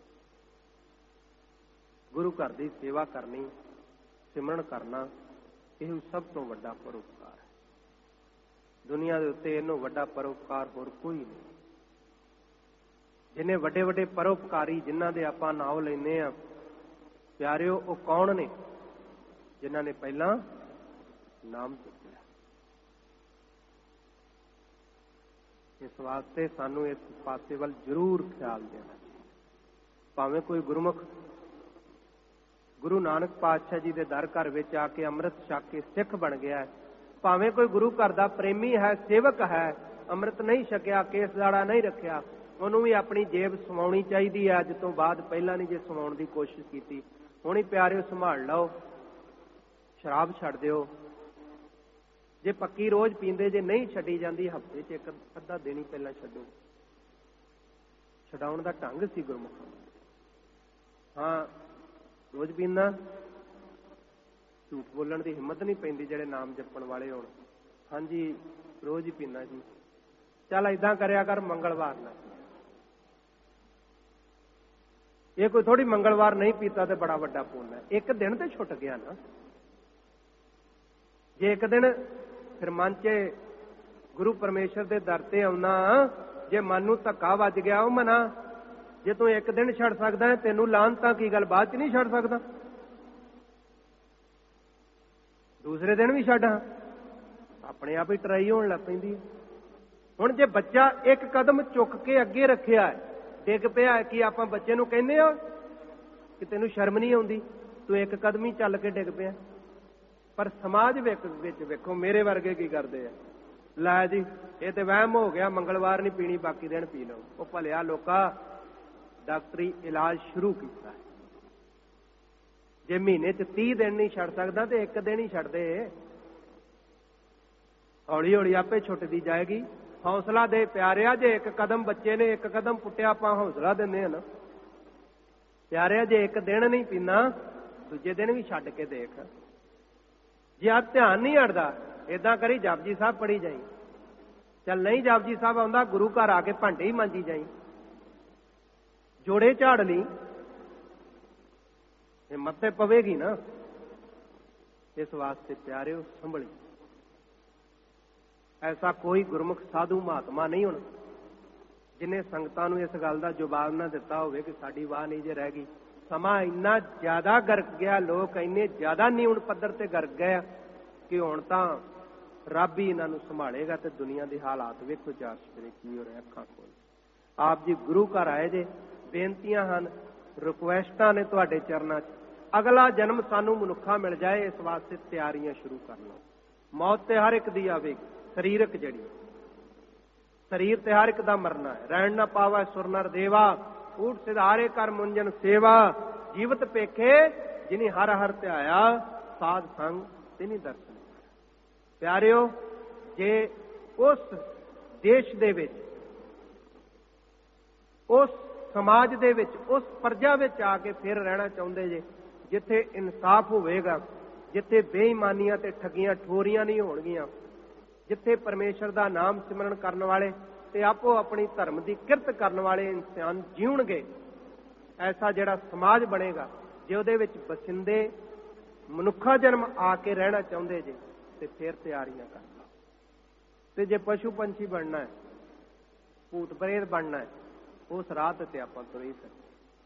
ਗੁਰੂ ਘਰ ਦੀ ਸੇਵਾ ਕਰਨੀ, ਸਿਮਰਨ ਕਰਨਾ, ਇਹ ਸਭ ਤੋਂ ਵੱਡਾ ਪਰਉਪਕਾਰ ਹੈ। ਦੁਨੀਆ ਦੇ ਉੱਤੇ ਇਹਨੂੰ ਵੱਡਾ ਪਰਉਪਕਾਰ ਹੋਰ ਕੋਈ ਨਹੀਂ। ਜਿੰਨੇ ਵੱਡੇ ਵੱਡੇ ਪਰਉਪਕਾਰੀ ਜਿਨ੍ਹਾਂ ਦੇ ਆਪਾਂ ਨਾਮ ਲੈਂਦੇ ਆ, ਪਿਆਰਿਓ, ਉਹ ਕੌਣ ਨੇ? ਜਿਨ੍ਹਾਂ ਨੇ ਪਹਿਲਾਂ ਨਾਮ ਜਪਿਆ। ਇਸ ਵਾਸਤੇ ਸਾਨੂੰ ਇਸ ਪਾਸੇ ਵੱਲ ਜ਼ਰੂਰ ਖਿਆਲ ਦੇਣਾ ਚਾਹੀਦਾ। ਭਾਵੇਂ ਕੋਈ ਗੁਰਮੁਖ ਗੁਰੂ ਨਾਨਕ ਪਾਤਸ਼ਾਹ ਜੀ ਦੇ ਦਰ ਘਰ ਵਿੱਚ ਆ ਕੇ ਅੰਮ੍ਰਿਤ ਛਕ ਕੇ ਸਿੱਖ ਬਣ ਗਿਆ ਹੈ, ਭਾਵੇਂ ਕੋਈ ਗੁਰੂ ਘਰ ਦਾ ਪ੍ਰੇਮੀ ਹੈ, ਸੇਵਕ ਹੈ, ਅੰਮ੍ਰਿਤ ਨਹੀਂ ਛਕਿਆ, ਕੇਸ ਦਾੜਾ ਨਹੀਂ ਰੱਖਿਆ, ਉਹਨੂੰ ਵੀ ਆਪਣੀ ਜੇਬ ਸਮਾਉਣੀ ਚਾਹੀਦੀ ਹੈ ਅੱਜ ਤੋਂ ਬਾਅਦ। ਪਹਿਲਾਂ ਨਹੀਂ ਜੇ ਸਮਾਉਣ ਦੀ ਕੋਸ਼ਿਸ਼ ਕੀਤੀ, ਹੁਣ ਹੀ ਪਿਆਰਿਓ ਸੰਭਾਲ ਲਓ, ਸ਼ਰਾਬ ਛੱਡ ਦਿਓ, ਜੇ ਪੱਕੀ ਰੋਜ਼ ਪੀਂਦੇ, ਜੇ ਨਹੀਂ ਛੱਡੀ ਜਾਂਦੀ ਹਫ਼ਤੇ 'ਚ ਇੱਕ ਅੱਧਾ ਦਿਨ ਹੀ ਪਹਿਲਾਂ ਛੱਡੋ। ਛਡਾਉਣ ਦਾ ਢੰਗ ਸੀ ਗੁਰਮੁਖਾਂ ਦਾ। ਹਾਂ, ਰੋਜ਼ ਪੀਂਦਾ, ਝੂਠ ਬੋਲਣ ਦੀ ਹਿੰਮਤ ਨਹੀਂ ਪੈਂਦੀ ਜਿਹੜੇ ਨਾਮ ਜਪਣ ਵਾਲੇ ਹੋਣ। ਹਾਂਜੀ ਰੋਜ਼ ਹੀ ਪੀਂਦਾ ਜੀ। ਚੱਲ ਏਦਾਂ ਕਰਿਆ ਕਰ, ਮੰਗਲਵਾਰ ਨਾ। ਇਹ ਕੋਈ ਥੋੜੀ ਮੰਗਲਵਾਰ ਨਹੀਂ ਪੀਤਾ ਤੇ ਬੜਾ ਵੱਡਾ ਪੁੰਨ ਹੈ। ਇੱਕ ਦਿਨ ਤੇ ਛੁੱਟ ਗਿਆ ਨਾ। ਜੇ ਇੱਕ ਦਿਨ ਫਿਰ ਮਨ 'ਚ ਗੁਰੂ ਪਰਮੇਸ਼ਰ ਦੇ ਦਰ ਤੇ ਆਉਣਾ, ਜੇ ਮਨ ਨੂੰ ਧੱਕਾ ਵੱਜ ਗਿਆ, ਉਹ ਮਨਾ ਜੇ ਤੂੰ ਇੱਕ ਦਿਨ ਛੱਡ ਸਕਦਾ ਹੈ, ਤੈਨੂੰ ਲਾਹਨਤਾਂ ਕੀ ਗੱਲ ਬਾਅਦ 'ਚ ਨਹੀਂ ਛੱਡ ਸਕਦਾ? ਦੂਸਰੇ ਦਿਨ ਵੀ ਛੱਡਾਂ, ਆਪਣੇ ਆਪ ਹੀ ਟਰਾਈ ਹੋਣ ਲੱਗ ਪੈਂਦੀ ਹੈ। ਹੁਣ ਜੇ ਬੱਚਾ ਇੱਕ ਕਦਮ ਚੁੱਕ ਕੇ ਅੱਗੇ ਰੱਖਿਆ, ਡਿੱਗ ਪਿਆ, ਕਿ ਆਪਾਂ ਬੱਚੇ ਨੂੰ ਕਹਿੰਦੇ ਆ ਕਿ ਤੈਨੂੰ ਸ਼ਰਮ ਨਹੀਂ ਆਉਂਦੀ, ਤੂੰ ਇੱਕ ਕਦਮ ਹੀ ਚੱਲ ਕੇ ਡਿੱਗ ਪਿਆ। ਪਰ ਸਮਾਜ ਵਿੱਚ ਵੇਖੋ ਮੇਰੇ ਵਰਗੇ ਕੀ ਕਰਦੇ ਆ, ਲੈ ਜੀ ਇਹ ਤੇ ਵਹਿਮ ਹੋ ਗਿਆ, ਮੰਗਲਵਾਰ ਨਹੀਂ ਪੀਣੀ, ਬਾਕੀ ਦਿਨ ਪੀ ਲਓ। ਉਹ ਭਲਿਆ ਲੋਕਾ, ਡਾਕਟਰੀ ਇਲਾਜ ਸ਼ੁਰੂ ਕੀਤਾ। ਜੇ ਮਹੀਨੇ 'ਚ ਤੀਹ ਦਿਨ ਨਹੀਂ ਛੱਡ ਸਕਦਾ ਤੇ ਇੱਕ ਦਿਨ ਹੀ ਛੱਡ ਦੇ। ਹੌਲੀ ਹੌਲੀ ਆਪੇ ਛੁੱਟਦੀ ਜਾਏਗੀ। ਹੌਸਲਾ ਦੇ ਪਿਆਰਿਆ, ਜੇ ਇੱਕ ਕਦਮ ਬੱਚੇ ਨੇ ਇੱਕ ਕਦਮ ਪੁੱਟਿਆ, ਆਪਾਂ ਹੌਸਲਾ ਦਿੰਦੇ ਹਾਂ ਨਾ ਪਿਆਰਿਆ। ਜੇ ਇੱਕ ਦਿਨ ਨਹੀਂ ਪੀਣਾ, ਦੂਜੇ ਦਿਨ ਵੀ ਛੱਡ ਕੇ ਦੇਖ। ਜੇ ਆ ਧਿਆਨ ਨਹੀਂ ਹਟਦਾ, ਏਦਾਂ ਕਰੀ ਜਪਜੀ ਸਾਹਿਬ ਪੜੀ ਜਾਈ। ਚੱਲ ਨਹੀਂ ਜਪਜੀ ਸਾਹਿਬ ਆਉਂਦਾ, ਗੁਰੂ ਘਰ ਆ ਕੇ ਭਾਂਡੇ ਹੀ ਮਾਂਜੀ ਜਾਈ, ਜੋੜੇ ਝਾੜ ਲਈ, ਇਹ ਮੱਥੇ ਪਵੇਗੀ ਨਾ। ਇਸ ਵਾਸਤੇ ਪਿਆਰਿਓ ਸੰਭਲੀ। ਐਸਾ ਕੋਈ ਗੁਰਮੁਖ ਸਾਧੂ ਮਹਾਤਮਾ ਨਹੀਂ ਹੁਣ ਜਿਹਨੇ ਸੰਗਤਾਂ ਨੂੰ ਇਸ ਗੱਲ ਦਾ ਜਵਾਬ ਨਾ ਦਿੱਤਾ ਹੋਵੇ ਕਿ ਸਾਡੀ ਵਾਹ ਨਹੀਂ ਜੇ ਰਹਿ ਗਈ। ਸਮਾਂ ਇੰਨਾ ਜ਼ਿਆਦਾ ਗਰਕ ਗਿਆ, ਲੋਕ ਇੰਨੇ ਜ਼ਿਆਦਾ ਨਿਉਣ ਪੱਧਰ ਤੇ ਗਰਕ ਗਏ ਕਿ ਹੁਣ ਤਾਂ ਰੱਬ ਹੀ ਇਹਨਾਂ ਨੂੰ ਸੰਭਾਲੇਗਾ। ਤੇ ਦੁਨੀਆ ਦੇ ਹਾਲਾਤ ਵੇਖੋ ਚਾਰ ਸਵੇਰੇ ਕੀ ਹੋ ਰਿਹਾ, ਅੱਖਾਂ ਖੋਲ। ਆਪ ਜੀ ਗੁਰੂ ਘਰ ਆਏ ਜੇ, ਬੇਨਤੀਆਂ ਹਨ, ਰਿਕੁਐਸਟਾਂ ਨੇ ਤੁਹਾਡੇ ਚਰਨਾਂ 'ਚ। ਅਗਲਾ ਜਨਮ ਸਾਨੂੰ ਮਨੁੱਖਾ ਮਿਲ ਜਾਏ, ਇਸ ਵਾਸਤੇ ਤਿਆਰੀਆਂ ਸ਼ੁਰੂ ਕਰ ਲਓ। ਮੌਤ ਤੇ ਹਰ ਇੱਕ ਦੀ ਆਵੇਗੀ, ਸਰੀਰਕ ਜਿਹੜੀ ਸਰੀਰ ਤੇ ਹਰ ਇੱਕ ਦਾ ਮਰਨਾ ਹੈ। ਰਹਿਣ ਨਾ ਪਾਵਾ ਸੁਰ ਨਰ ਦੇਵਾ, ਊਠ ਸਿਧਾਰੇ ਕਰ ਮੁੰਜਨ ਸੇਵਾ। ਜੀਵਤ ਪੇਖੇ ਜਿਨੀ ਹਰ ਹਰ ਧਿਆਇਆ, ਸਾਧ ਸੰਗ ਤਿਨੀ ਦਰਸ਼ਨ। ਪਿਆਰਿਓ, ਜੇ ਉਸ ਦੇਸ਼ ਦੇ ਵਿੱਚ, ਉਸ ਸਮਾਜ ਦੇ ਵਿੱਚ, ਉਸ ਪ੍ਰਜਾ ਵਿੱਚ ਆ ਕੇ ਫਿਰ ਰਹਿਣਾ ਚਾਹੁੰਦੇ ਜੇ ਜਿੱਥੇ ਇਨਸਾਫ ਹੋਵੇਗਾ, ਜਿੱਥੇ ਬੇਈਮਾਨੀਆਂ ਤੇ ਠੱਗੀਆਂ ਠੋਰੀਆਂ ਨਹੀਂ ਹੋਣਗੀਆਂ, ਜਿੱਥੇ ਪਰਮੇਸ਼ਰ ਦਾ ਨਾਮ ਸਿਮਰਨ ਕਰਨ ਵਾਲੇ ਤੇ ਆਪੋ ਆਪਣੀ ਧਰਮ ਦੀ ਕਿਰਤ ਕਰਨ ਵਾਲੇ ਇਨਸਾਨ ਜੀਉਣਗੇ, ਐਸਾ ਜਿਹੜਾ ਸਮਾਜ ਬਣੇਗਾ, ਜੇ ਉਹਦੇ ਵਿੱਚ ਬਸਿੰਦੇ ਮਨੁੱਖਾ ਜਨਮ ਆ ਕੇ ਰਹਿਣਾ ਚਾਹੁੰਦੇ ਜੇ, ਤੇ ਫਿਰ ਤਿਆਰੀਆਂ ਕਰ ਲਓ। ਤੇ ਜੇ ਪਸ਼ੂ ਪੰਛੀ ਬਣਨਾ ਹੈ, ਭੂਤ ਪ੍ਰੇਤ ਬਣਨਾ ਹੈ, ਉਸ ਰਾਹ ਤੇ ਆਪਾਂ ਤੁਰ ਹੀ ਸਕਦੇ।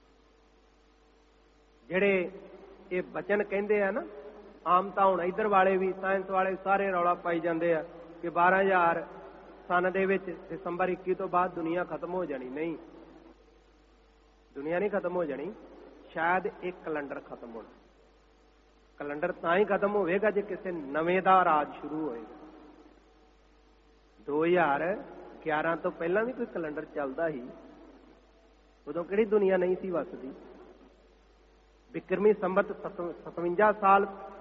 ਜਿਹੜੇ ਇਹ ਬਚਨ ਕਹਿੰਦੇ ਆ ਨਾ, ਆਮ ਤਾਂ ਹੁਣ ਇੱਧਰ ਵਾਲੇ ਵੀ, ਸਾਇੰਸ ਵਾਲੇ ਸਾਰੇ ਰੌਲਾ ਪਾਈ ਜਾਂਦੇ ਆ ਕਿ ਬਾਰਾਂ ਹਜ਼ਾਰ ਸਨ ਦੇ ਵਿੱਚ ਦਸੰਬਰ ਇੱਕੀ ਤੋਂ ਬਾਅਦ ਦੁਨੀਆ ਖਤਮ ਹੋ ਜਾਣੀ। ਨਹੀਂ, ਦੁਨੀਆ ਨਹੀਂ ਖਤਮ ਹੋ ਜਾਣੀ, ਸ਼ਾਇਦ ਇੱਕ ਕੈਲੰਡਰ ਖਤਮ ਹੋਣਾ। ਕੈਲੰਡਰ ਤਾਂ ਹੀ ਖਤਮ ਹੋਵੇਗਾ ਜੇ ਕਿਸੇ ਨਵੇਂ ਦਾ ਰਾਜ ਸ਼ੁਰੂ ਹੋਏਗਾ। ਦੋ ਹਜ਼ਾਰ ਗਿਆਰਾਂ ਤੋਂ ਪਹਿਲਾਂ ਵੀ ਕੋਈ ਕੈਲੰਡਰ ਚੱਲਦਾ ਸੀ, ਉਦੋਂ ਕਿਹੜੀ ਦੁਨੀਆ ਨਹੀਂ ਸੀ ਵਸਦੀ। ਬਿਕਰਮੀ ਸੰਮਤ ਸਤਵੰਜਾ ਸਾਲ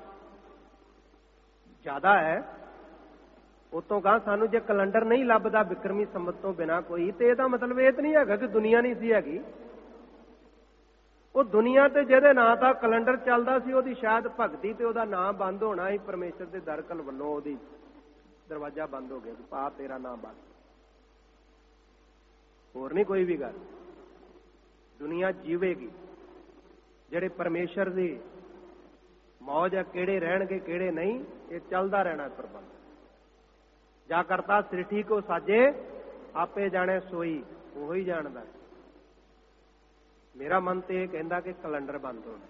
ਜ਼ਿਆਦਾ ਹੈ। ਉਤੋਂ ਗਾਂ ਸਾਨੂੰ ਜੇ ਕੈਲੰਡਰ ਨਹੀਂ ਲੱਭਦਾ ਬਿਕਰਮੀ ਸੰਮਤ ਤੋਂ ਬਿਨਾਂ ਕੋਈ, ਤੇ ਇਹਦਾ ਮਤਲਬ ਇਹ ਤਾਂ ਨਹੀਂ ਹੈਗਾ ਕਿ ਦੁਨੀਆ ਨਹੀਂ ਸੀ ਹੈਗੀ। ਉਹ ਦੁਨੀਆ ਤੇ ਜਿਹਦੇ ਨਾਂ ਦਾ ਕੈਲੰਡਰ ਚੱਲਦਾ ਸੀ, ਉਹਦੀ ਸ਼ਾਇਦ ਭਗਤੀ ਤੇ ਉਹਦਾ ਨਾਂ ਬੰਦ ਹੋਣਾ ਹੀ, ਪਰਮੇਸ਼ਰ ਦੇ ਦਰਕਲ ਵੱਲੋਂ ਉਹਦੀ ਦਰਵਾਜ਼ਾ ਬੰਦ ਹੋ ਗਿਆ, ਪਾ ਤੇਰਾ ਨਾਂ ਬੰਦ। ਹੋਰ ਨਹੀਂ ਕੋਈ ਵੀ ਗੱਲ। ਦੁਨੀਆ ਜੀਵੇਗੀ, ਜਿਹੜੇ ਪਰਮੇਸ਼ਰ ਦੀ ਮੌਜ ਹੈ, ਕਿਹੜੇ ਰਹਿਣਗੇ ਕਿਹੜੇ ਨਹੀਂ, ਇਹ ਚੱਲਦਾ ਰਹਿਣਾ ਪ੍ਰਬੰਧ। ਜਾ ਕਰਤਾ ਸ੍ਰਿਠੀ ਕੋ ਸਾਜੇ, ਆਪੇ ਜਾਣੇ ਸੋਈ, ਉਹ ਹੀ ਜਾਣਦਾ। ਮੇਰਾ ਮਨ ਤੇ ਇਹ ਕਹਿੰਦਾ ਕਿ ਕੈਲੰਡਰ ਬੰਦ ਹੋਣਾ।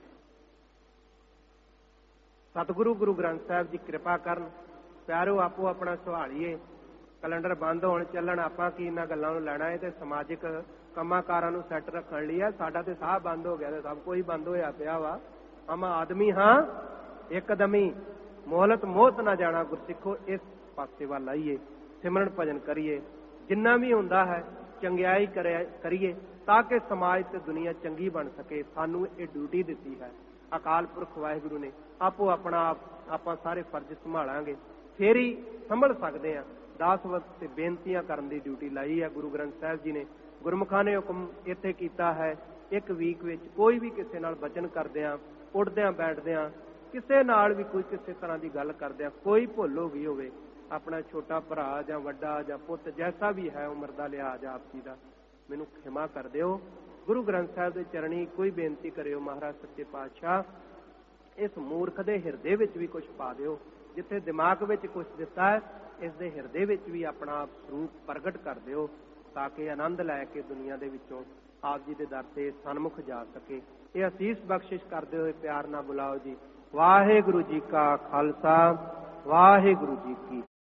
ਸਤਿਗੁਰੂ ਗੁਰੂ ਗ੍ਰੰਥ ਸਾਹਿਬ ਜੀ ਕਿਰਪਾ ਕਰਨ। ਪਿਆਰੋ, ਆਪੋ ਆਪਣਾ ਸੰਭਾਲੀਏ। ਕੈਲੰਡਰ ਬੰਦ ਹੋਣ ਚੱਲਣ, ਆਪਾਂ ਕੀ ਇਹਨਾਂ ਗੱਲਾਂ ਨੂੰ ਲੈਣਾ ਹੈ। ਤੇ ਸਮਾਜਿਕ ਕੰਮਾਂ-ਕਾਰਾਂ ਨੂੰ ਸੈੱਟ ਰੱਖਣ ਲਈ ਆ। ਸਾਡਾ ਤੇ ਸਾਹ ਬੰਦ ਹੋ ਗਿਆ ਤੇ ਸਭ ਕੁਝ ਬੰਦ ਹੋਇਆ ਪਿਆ ਵਾ। ਆਮਾ ਆਦਮੀ ਹਾਂ ਇੱਕਦਮੀ, ਮੋਹਲਤ ਮੋਹਤ ਨਾ ਜਾਣਾ। ਗੁਰਸਿੱਖੋ, ਇਸ ਪਾਸੇ ਵੱਲ ਆਈਏ, ਸਿਮਰਨ ਭਜਨ ਕਰੀਏ, ਜਿੰਨਾ ਵੀ ਹੁੰਦਾ ਹੈ ਚੰਗਿਆਈ ਕਰੀਏ, ਤਾਂ ਕਿ ਸਮਾਜ ਤੇ ਦੁਨੀਆ ਚੰਗੀ ਬਣ ਸਕੇ। ਸਾਨੂੰ ਇਹ ਡਿਊਟੀ ਦਿੱਤੀ ਹੈ ਅਕਾਲ ਪੁਰਖ ਵਾਹਿਗੁਰੂ ਨੇ। ਆਪੋ ਆਪਣਾ ਆਪ ਆਪਾਂ ਸਾਰੇ ਫਰਜ਼ ਸੰਭਾਲਾਂਗੇ। ਫੇਰ ਹੀ ਸੰਭਲ ਸਕਦੇ ਹਾਂ। ਦਾਸ ਵਕਤ ਤੇ ਬੇਨਤੀਆਂ ਕਰਨ ਦੀ ਡਿਊਟੀ ਲਾਈ ਹੈ ਗੁਰੂ ਗ੍ਰੰਥ ਸਾਹਿਬ ਜੀ ਨੇ। ਗੁਰਮੁਖਾਂ ਨੇ ਹੁਕਮ ਇੱਥੇ ਕੀਤਾ ਹੈ, ਇੱਕ ਵੀਕ ਵਿੱਚ ਕੋਈ ਵੀ ਕਿਸੇ ਨਾਲ ਬਚਨ ਕਰਦਿਆਂ, ਉੱਠਦਿਆਂ ਬੈਠਦਿਆਂ, ਕਿਸੇ ਨਾਲ ਵੀ ਕੋਈ ਕਿਸੇ ਤਰ੍ਹਾਂ ਦੀ ਗੱਲ ਕਰਦਿਆਂ ਕੋਈ ਭੁੱਲ ਹੋ ਗਈ ਹੋਵੇ, ਆਪਣਾ ਛੋਟਾ ਭਰਾ ਜਾਂ ਵੱਡਾ ਜਾਂ ਪੁੱਤ ਜੈਸਾ ਵੀ ਹੈ ਉਮਰ ਦਾ ਲਿਹਾਜ਼ ਆਪ ਜੀ ਦਾ, ਮੈਨੂੰ ਖਿਮਾ ਕਰ ਦਿਓ। ਗੁਰੂ ਗ੍ਰੰਥ ਸਾਹਿਬ ਦੇ ਚਰਣੀ ਕੋਈ ਬੇਨਤੀ ਕਰਿਓ, ਮਹਾਰਾਜ ਸੱਚੇ ਪਾਤਸ਼ਾਹ ਇਸ ਮੂਰਖ ਦੇ ਹਿਰਦੇ ਵਿੱਚ ਵੀ ਕੁਝ ਪਾ ਦਿਓ। ਜਿੱਥੇ ਦਿਮਾਗ ਵਿੱਚ ਕੁਝ ਦਿੱਤਾ ਹੈ, ਇਸ ਦੇ ਹਿਰਦੇ ਵਿੱਚ ਵੀ ਆਪਣਾ ਸਰੂਪ ਪ੍ਰਗਟ ਕਰ ਦਿਓ, ਤਾਂ ਕਿ ਆਨੰਦ ਲੈ ਕੇ ਦੁਨੀਆ ਦੇ ਵਿੱਚੋਂ ਆਪ ਜੀ ਦੇ ਦਰ ਤੇ ਸਨਮੁਖ ਜਾ ਸਕੇ। ਇਹ ਅਸੀਸ ਬਖਸ਼ਿਸ਼ ਕਰਦੇ ਹੋਏ ਪਿਆਰ ਨਾਲ ਬੁਲਾਓ ਜੀ। ਵਾਹਿਗੁਰੂ ਜੀ ਕਾ ਖਾਲਸਾ, ਵਾਹਿਗੁਰੂ ਜੀ ਕੀ